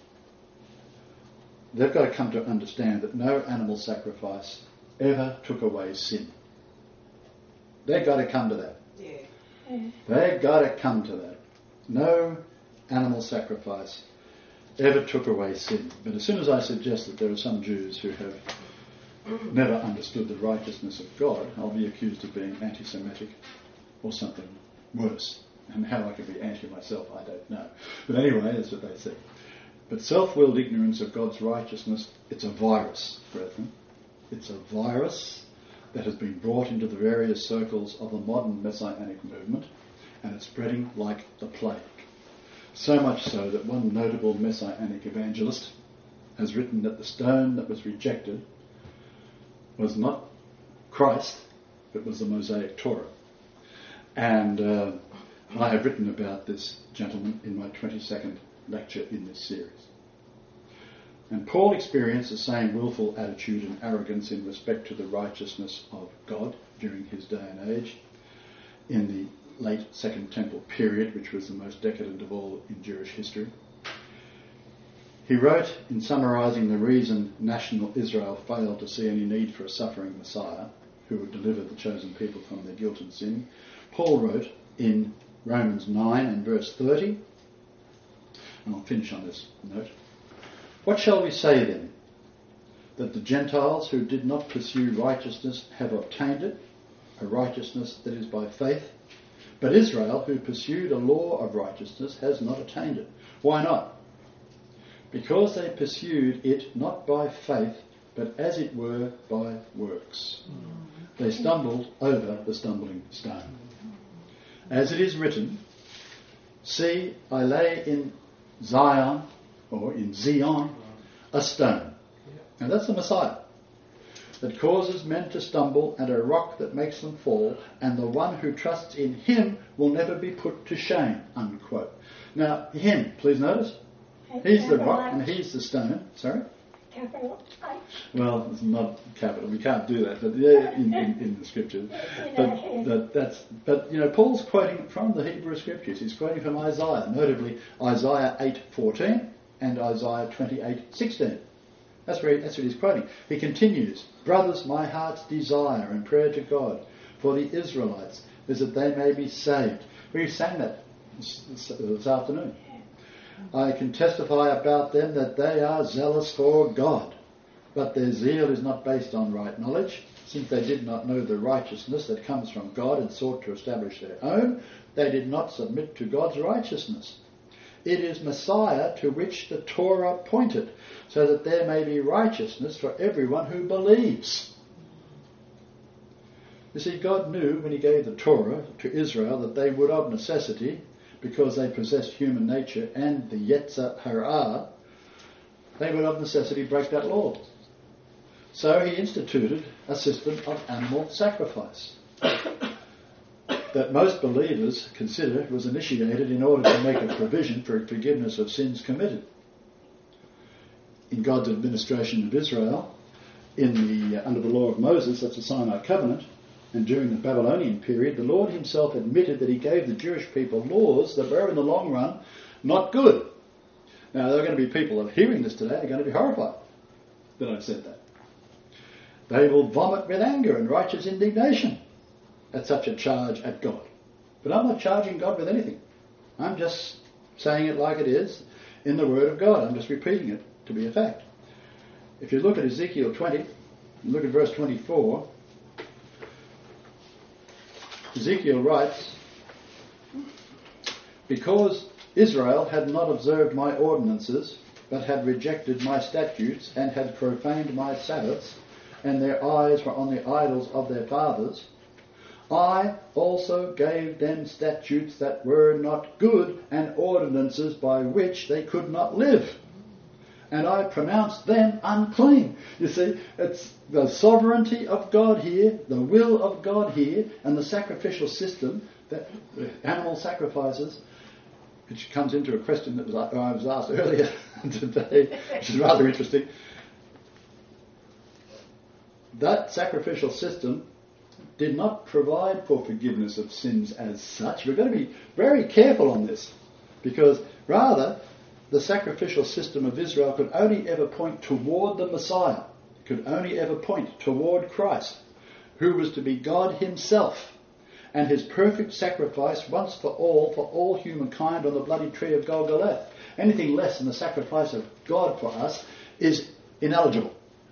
they've got to come to understand that no animal sacrifice ever took away sin. They've got to come to that. Yeah. They've got to come to that. No animal sacrifice ever took away sin. But as soon as I suggest that there are some Jews who have never understood the righteousness of God, I'll be accused of being anti-Semitic or something worse. And how I can be anti myself, I don't know. But anyway, that's what they say. But self-willed ignorance of God's righteousness, it's a virus, brethren. It's a virus that has been brought into the various circles of the modern Messianic movement, and it's spreading like the plague. So much so that one notable Messianic evangelist has written that the stone that was rejected was not Christ, but was the Mosaic Torah. And uh, I have written about this gentleman in my twenty-second lecture in this series. And Paul experienced the same willful attitude and arrogance in respect to the righteousness of God during his day and age in the late Second Temple period, which was the most decadent of all in Jewish history. He wrote, in summarising the reason national Israel failed to see any need for a suffering Messiah who would deliver the chosen people from their guilt and sin, Paul wrote in Romans nine and verse thirty, and I'll finish on this note. What shall we say then? That the Gentiles who did not pursue righteousness have obtained it, a righteousness that is by faith, but Israel, who pursued a law of righteousness, has not attained it. Why not? Because they pursued it not by faith, but as it were by works. They stumbled over the stumbling stone. As it is written, see, I lay in Zion, or in Zion, a stone. And that's the Messiah, that causes men to stumble, and a rock that makes them fall, and the one who trusts in him will never be put to shame, unquote. Now, him, please notice, he's the rock and he's the stone. Sorry? capital H. Well, it's not capital. We can't do that, but yeah, in, in, in the scriptures. But, but that's but you know, Paul's quoting from the Hebrew scriptures. He's quoting from Isaiah, notably Isaiah eight fourteen and Isaiah twenty-eight sixteen. That's where he, that's what he's quoting. He continues, "Brothers, my heart's desire and prayer to God for the Israelites is that they may be saved." We sang that this, this afternoon. "I can testify about them that they are zealous for God, but their zeal is not based on right knowledge, since they did not know the righteousness that comes from God and sought to establish their own. They did not submit to God's righteousness. It is Messiah to which the Torah pointed, so that there may be righteousness for everyone who believes." You see, God knew when he gave the Torah to Israel that they would of necessity, because they possessed human nature and the Yetzer Hara, they would of necessity break that law. So he instituted a system of animal sacrifice that most believers consider was initiated in order to make a provision for forgiveness of sins committed. In God's administration of Israel, in the uh, under the law of Moses, that's the Sinai covenant, and during the Babylonian period, the Lord himself admitted that he gave the Jewish people laws that were in the long run not good. Now, there are going to be people that are hearing this today, they're going to be horrified that I've said that. They will vomit with anger and righteous indignation at such a charge at God. But I'm not charging God with anything. I'm just saying it like it is in the Word of God. I'm just repeating it to be a fact. If you look at Ezekiel twenty, look at verse twenty-four, Ezekiel writes, "Because Israel had not observed my ordinances, but had rejected my statutes, and had profaned my Sabbaths, and their eyes were on the idols of their fathers, I also gave them statutes that were not good, and ordinances by which they could not live. And I pronounced them unclean." You see, it's the sovereignty of God here, the will of God here, and the sacrificial system, that animal sacrifices, which comes into a question that was, I was asked earlier today, which is rather interesting. That sacrificial system did not provide for forgiveness of sins as such. We've got to be very careful on this, because rather the sacrificial system of Israel could only ever point toward the Messiah, could only ever point toward Christ, who was to be God himself, and his perfect sacrifice once for all, for all humankind on the bloody tree of Golgotha. Anything less than the sacrifice of God for us is ineligible.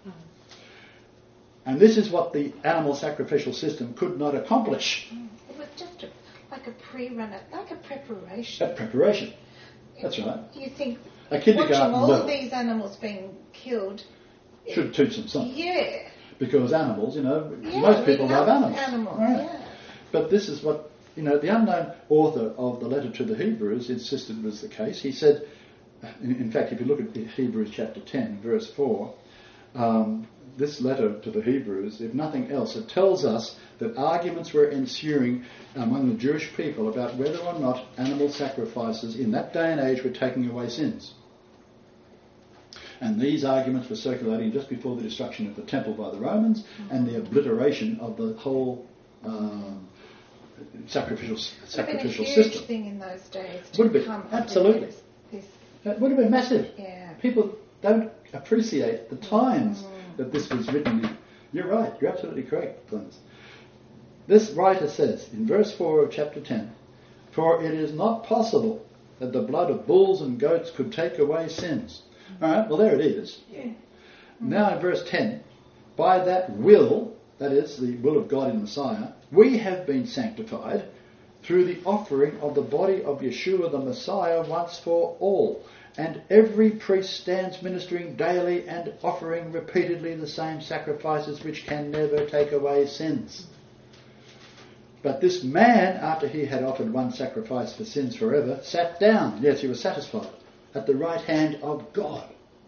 And this is what the animal sacrificial system could not accomplish. It was just a, like a pre-run, like a preparation. A preparation. That's right. You think a kindergarten watching all level of these animals being killed should teach them something. Yeah. Because animals, you know, Yeah, most people we love love animals. animals, Right. yeah. But this is what, you know, the unknown author of the letter to the Hebrews insisted was the case. He said, in, in fact, if you look at Hebrews chapter ten, verse four, um, this letter to the Hebrews, if nothing else, it tells us that arguments were ensuing among the Jewish people about whether or not animal sacrifices in that day and age were taking away sins. And these arguments were circulating just before the destruction of the temple by the Romans and the obliteration of the whole um, sacrificial sacrificial It would have been a huge system. thing in those days to Would have been, come up absolutely. with this, It would have been massive. yeah. People don't appreciate the times that this was written in. You're right, you're absolutely correct, Glenn. This writer says in verse four of chapter ten, "For it is not possible that the blood of bulls and goats could take away sins." Alright, well there it is. Yeah. Now in verse ten, "By that will," that is the will of God in Messiah, "we have been sanctified through the offering of the body of Yeshua the Messiah once for all. And every priest stands ministering daily and offering repeatedly the same sacrifices which can never take away sins. But this man, after he had offered one sacrifice for sins forever, sat down," yes, he was satisfied, "at the right hand of God."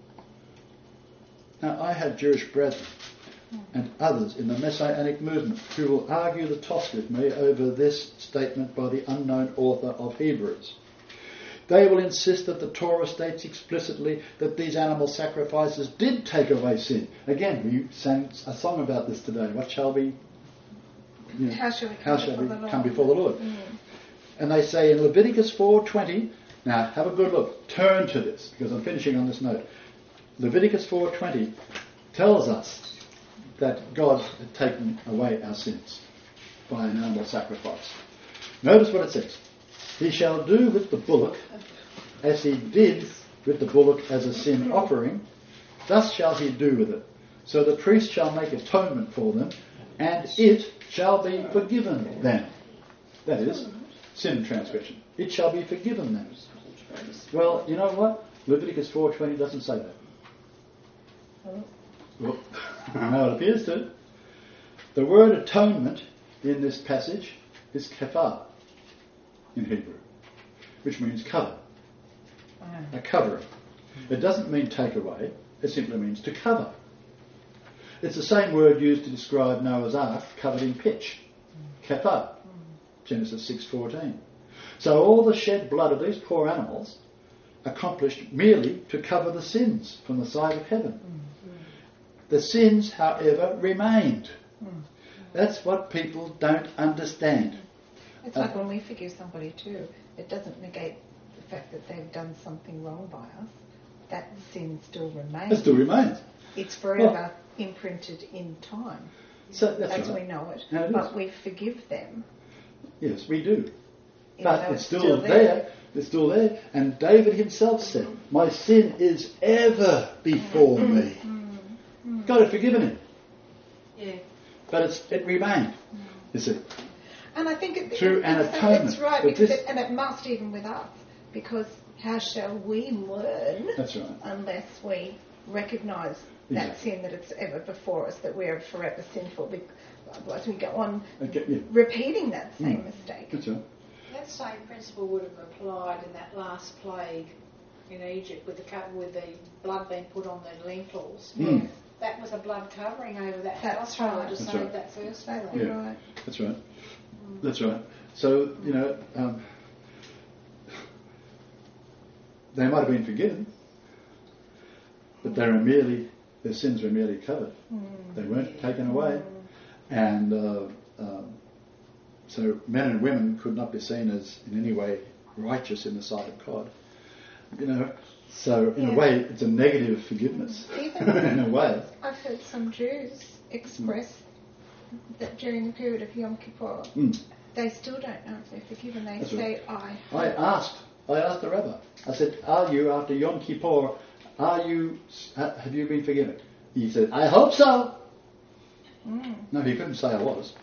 Now I have Jewish brethren and others in the Messianic movement who will argue the toss with me over this statement by the unknown author of Hebrews. They will insist that the Torah states explicitly that these animal sacrifices did take away sin. Again, we sang a song about this today. What shall we... You know, how shall we come, how shall before, we the Lord? come before the Lord? Mm. And they say in Leviticus four twenty, now have a good look, turn to this, because I'm finishing on this note. Leviticus four twenty tells us that God had taken away our sins by an animal sacrifice. Notice what it says. He shall do with the bullock as he did with the bullock as a sin offering, thus shall he do with it. So the priest shall make atonement for them, and it shall be forgiven them. That is, sin and transgression. It shall be forgiven them. Well, you know what? Leviticus four twenty doesn't say that. Well, no, it appears to. The word atonement in this passage is kafar in Hebrew, which means cover. A covering. It doesn't mean take away, it simply means to cover. It's the same word used to describe Noah's Ark covered in pitch. Kafar. Genesis six fourteen. So all the shed blood of these poor animals accomplished merely to cover the sins from the side of heaven. The sins, however, remained. That's what people don't understand. It's like uh, when we forgive somebody too, it doesn't negate the fact that they've done something wrong by us. That sin still remains. It still remains. It's forever well, imprinted in time. So that's as right. we know it. it but is. we forgive them. Yes, we do. Even But it's it's still, still there. there. It's still there. And David himself said, my sin is ever before Mm. me. Mm. Mm. God had forgiven him. Yeah. But it's, it remained, mm. you see. And I think it, Through it, an it's, atonement. it's right, But because this- it, and it must even with us, because how shall we learn That's right. unless we recognise that Exactly. sin, that it's ever before us, that we are forever sinful, because otherwise we go on Okay, yeah. repeating that same Mm. mistake. That's right. That same principle would have applied in that last plague in Egypt with the co- with the blood being put on the lentils. Mm. That was a blood covering over that That's household right. to That's save right. that first Exactly one. Yeah. right. That's right. That's right. So, you know, um, they might have been forgiven, but they were merely, their sins were merely covered. Mm. They weren't taken away. And uh, um, so men and women could not be seen as in any way righteous in the sight of God. You know, so in Yeah. a way it's a negative forgiveness. Even in a way. I've heard some Jews express mm. that during the period of Yom Kippur, Mm. they still don't know if they're forgiven. They That's say, I I asked, I asked the rabbi. I said, "Are you after Yom Kippur? Are you? Have you been forgiven?" He said, "I hope so." Mm. No, he couldn't say I was.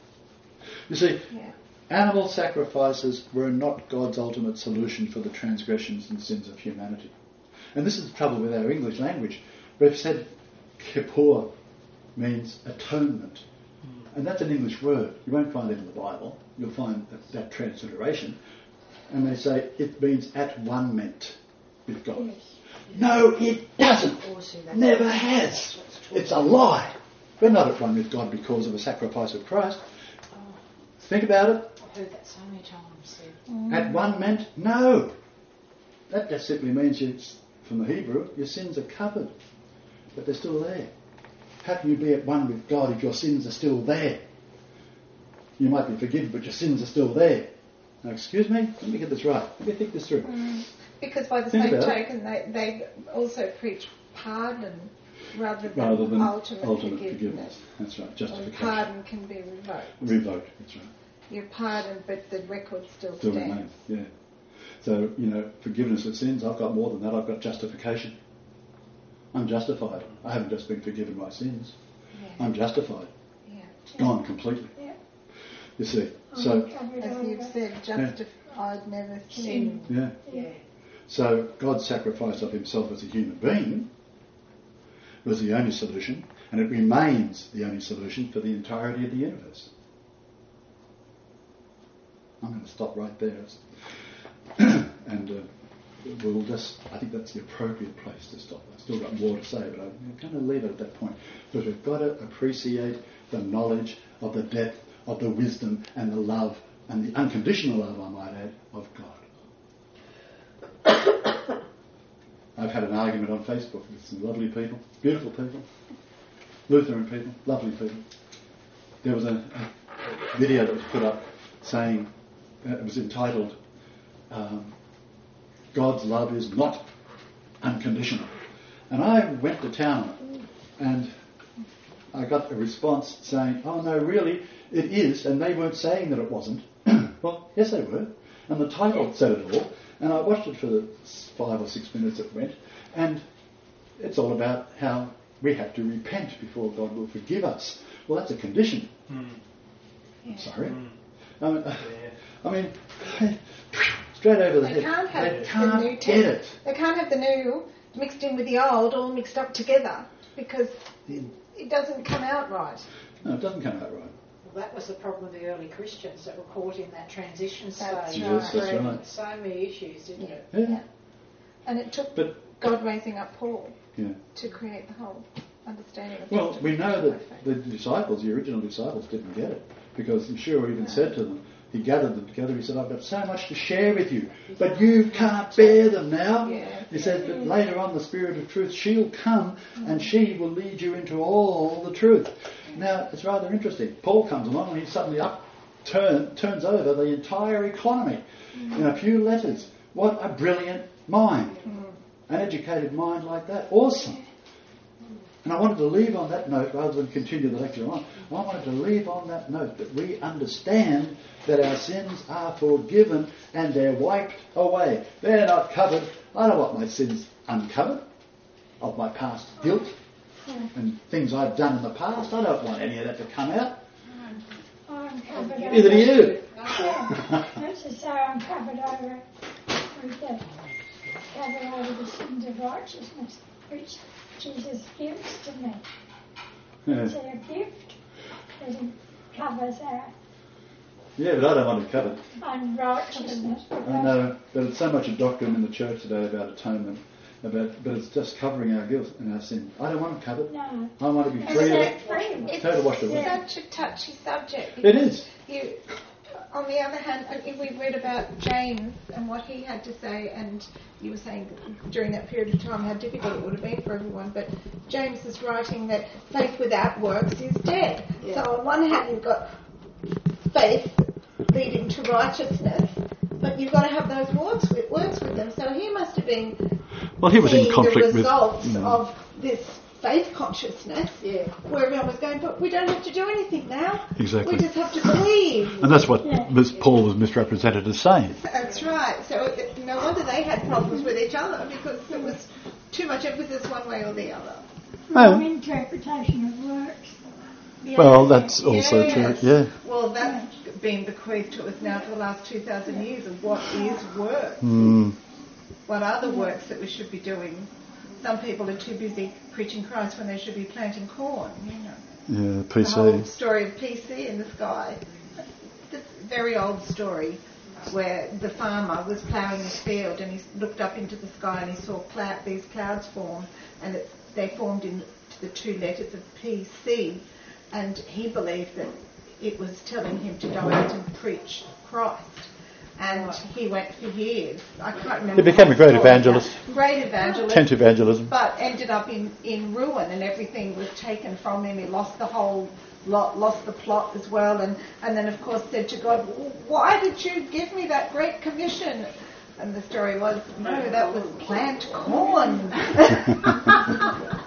You see, Yeah. animal sacrifices were not God's ultimate solution for the transgressions and sins of humanity. And this is the trouble with our English language. We've said Kippur means atonement. And that's an English word. You won't find it in the Bible. You'll find that, that transliteration. And they say it means at one meant with God. Yes. No, it doesn't. Also, that's- Never has. It's a lie. We're not at one with God because of a sacrifice of Christ. Think about it. I've heard that so many times. Yeah. Mm. At one meant no. That just simply means you, from the Hebrew, your sins are covered, but they're still there. How can you be at one with God if your sins are still there? You might be forgiven, but your sins are still there. Now, excuse me? Let me get this right. Let me think this through. Mm. Because by the Think same about it. token, they, they also preach pardon rather than, Rather than ultimate, ultimate forgiveness. forgiveness. That's right. Or Justification. pardon can be revoked. Revoked. That's right. You're pardoned, but the record still, Still stands. remains. Yeah. So, you know, forgiveness of sins, I've got more than that. I've got justification. I'm justified. I haven't just been forgiven my sins. Yeah. I'm justified. Yeah. Gone completely. Yeah. You see. So, As you've said, justified, never sinned. yeah. Yeah. So God's sacrifice of himself as a human being was the only solution, and it remains the only solution for the entirety of the universe. I'm going to stop right there. and uh, we'll just, I think that's the appropriate place to stop. I've still got more to say, but I'm going to leave it at that point. Because we've got to appreciate the knowledge of the depth of the wisdom and the love and the unconditional love, I might add, of God. I've had an argument on Facebook with some lovely people, beautiful people, Lutheran people, lovely people. There was a, a video that was put up saying, uh, it was entitled, um, God's love is not unconditional. And I went to town on it, and I got a response saying, oh no, really, it is, and they weren't saying that it wasn't. Well, yes they were, and the title said it all, and I watched it for the five or six minutes it went, and it's all about how we have to repent before God will forgive us. Well, that's a condition. Mm. I'm sorry. Mm. I mean, Yeah. I mean straight over the They head. can't have they the can't new get it. They can't have the new mixed in with the old, all mixed up together, because it doesn't come out right. No, it doesn't come out right. Well, that was the problem with the early Christians that were caught in that transition That's stage. right. Yes, that's Creating right. So many issues, didn't Yeah. it? Yeah. Yeah. And it took But God raising up Paul yeah. to create the whole understanding of Well, justice we know by that faith. the disciples, the original disciples, didn't get it, because Yeshua even said to them, he gathered them together, he said, I've got so much to share with you, but you can't bear them now. Yeah. He said, but later on the Spirit of truth, she'll come and she will lead you into all the truth. Now, it's rather interesting. Paul comes along and he suddenly up, turn, turns over the entire economy in a few letters. What a brilliant mind. An educated mind like that. Awesome. And I wanted to leave on that note rather than continue the lecture on. I wanted to leave on that note that we understand that our sins are forgiven and they're wiped away. They're not covered. I don't want my sins uncovered of my past guilt and things I've done in the past. I don't want any of that to come out. I'm covered over. Neither do you. Yeah, that's to say I'm covered over with the covered over the sins of righteousness, which Jesus gives to me. It's Yeah. a gift that he covers our Yeah, but I don't want it covered. unrighteousness. I know, but it's so much a doctrine in the church today about atonement, about, but it's just covering our guilt and our sin. I don't want it covered. No. I want to be It's free of set it. free. It's Total wash away. such a touchy subject. It is. You, on the other hand, if we read about James and what he had to say, and you were saying during that period of time how difficult it would have been for everyone, but James is writing that faith without works is dead. Yeah. So on one hand you've got faith leading to righteousness, but you've got to have those works with, works with them. So he must have been Well, he was in seeing conflict the with. results Mm. of this faith consciousness, Yeah. where everyone was going, but we don't have to do anything now. Exactly. We just have to believe. And that's what Yeah. Miz Paul was misrepresented as saying. That's right. So it, no wonder they had problems with each other, because there was too much emphasis one way or the other. Wrong interpretation of works. Well, that's also Yes. true. Yeah. Well, that's been bequeathed to us now for the last two thousand years of what is work. Mm. What are the works that we should be doing? Some people are too busy preaching Christ when they should be planting corn, you know. Yeah. P The whole C. story of P C in the sky. This very old story where the farmer was ploughing his field and he looked up into the sky and he saw cloud, these clouds form, and it, they formed into the two letters of P C, and he believed that it was telling him to go out and preach Christ. And he went for years. I can't remember. He became the a great story evangelist. now. Great evangelist. Tent evangelism. But ended up in, in ruin, and everything was taken from him. He lost the whole lot, lost the plot as well, and, and then of course said to God, why did you give me that great commission? And the story was, no, that was plant corn.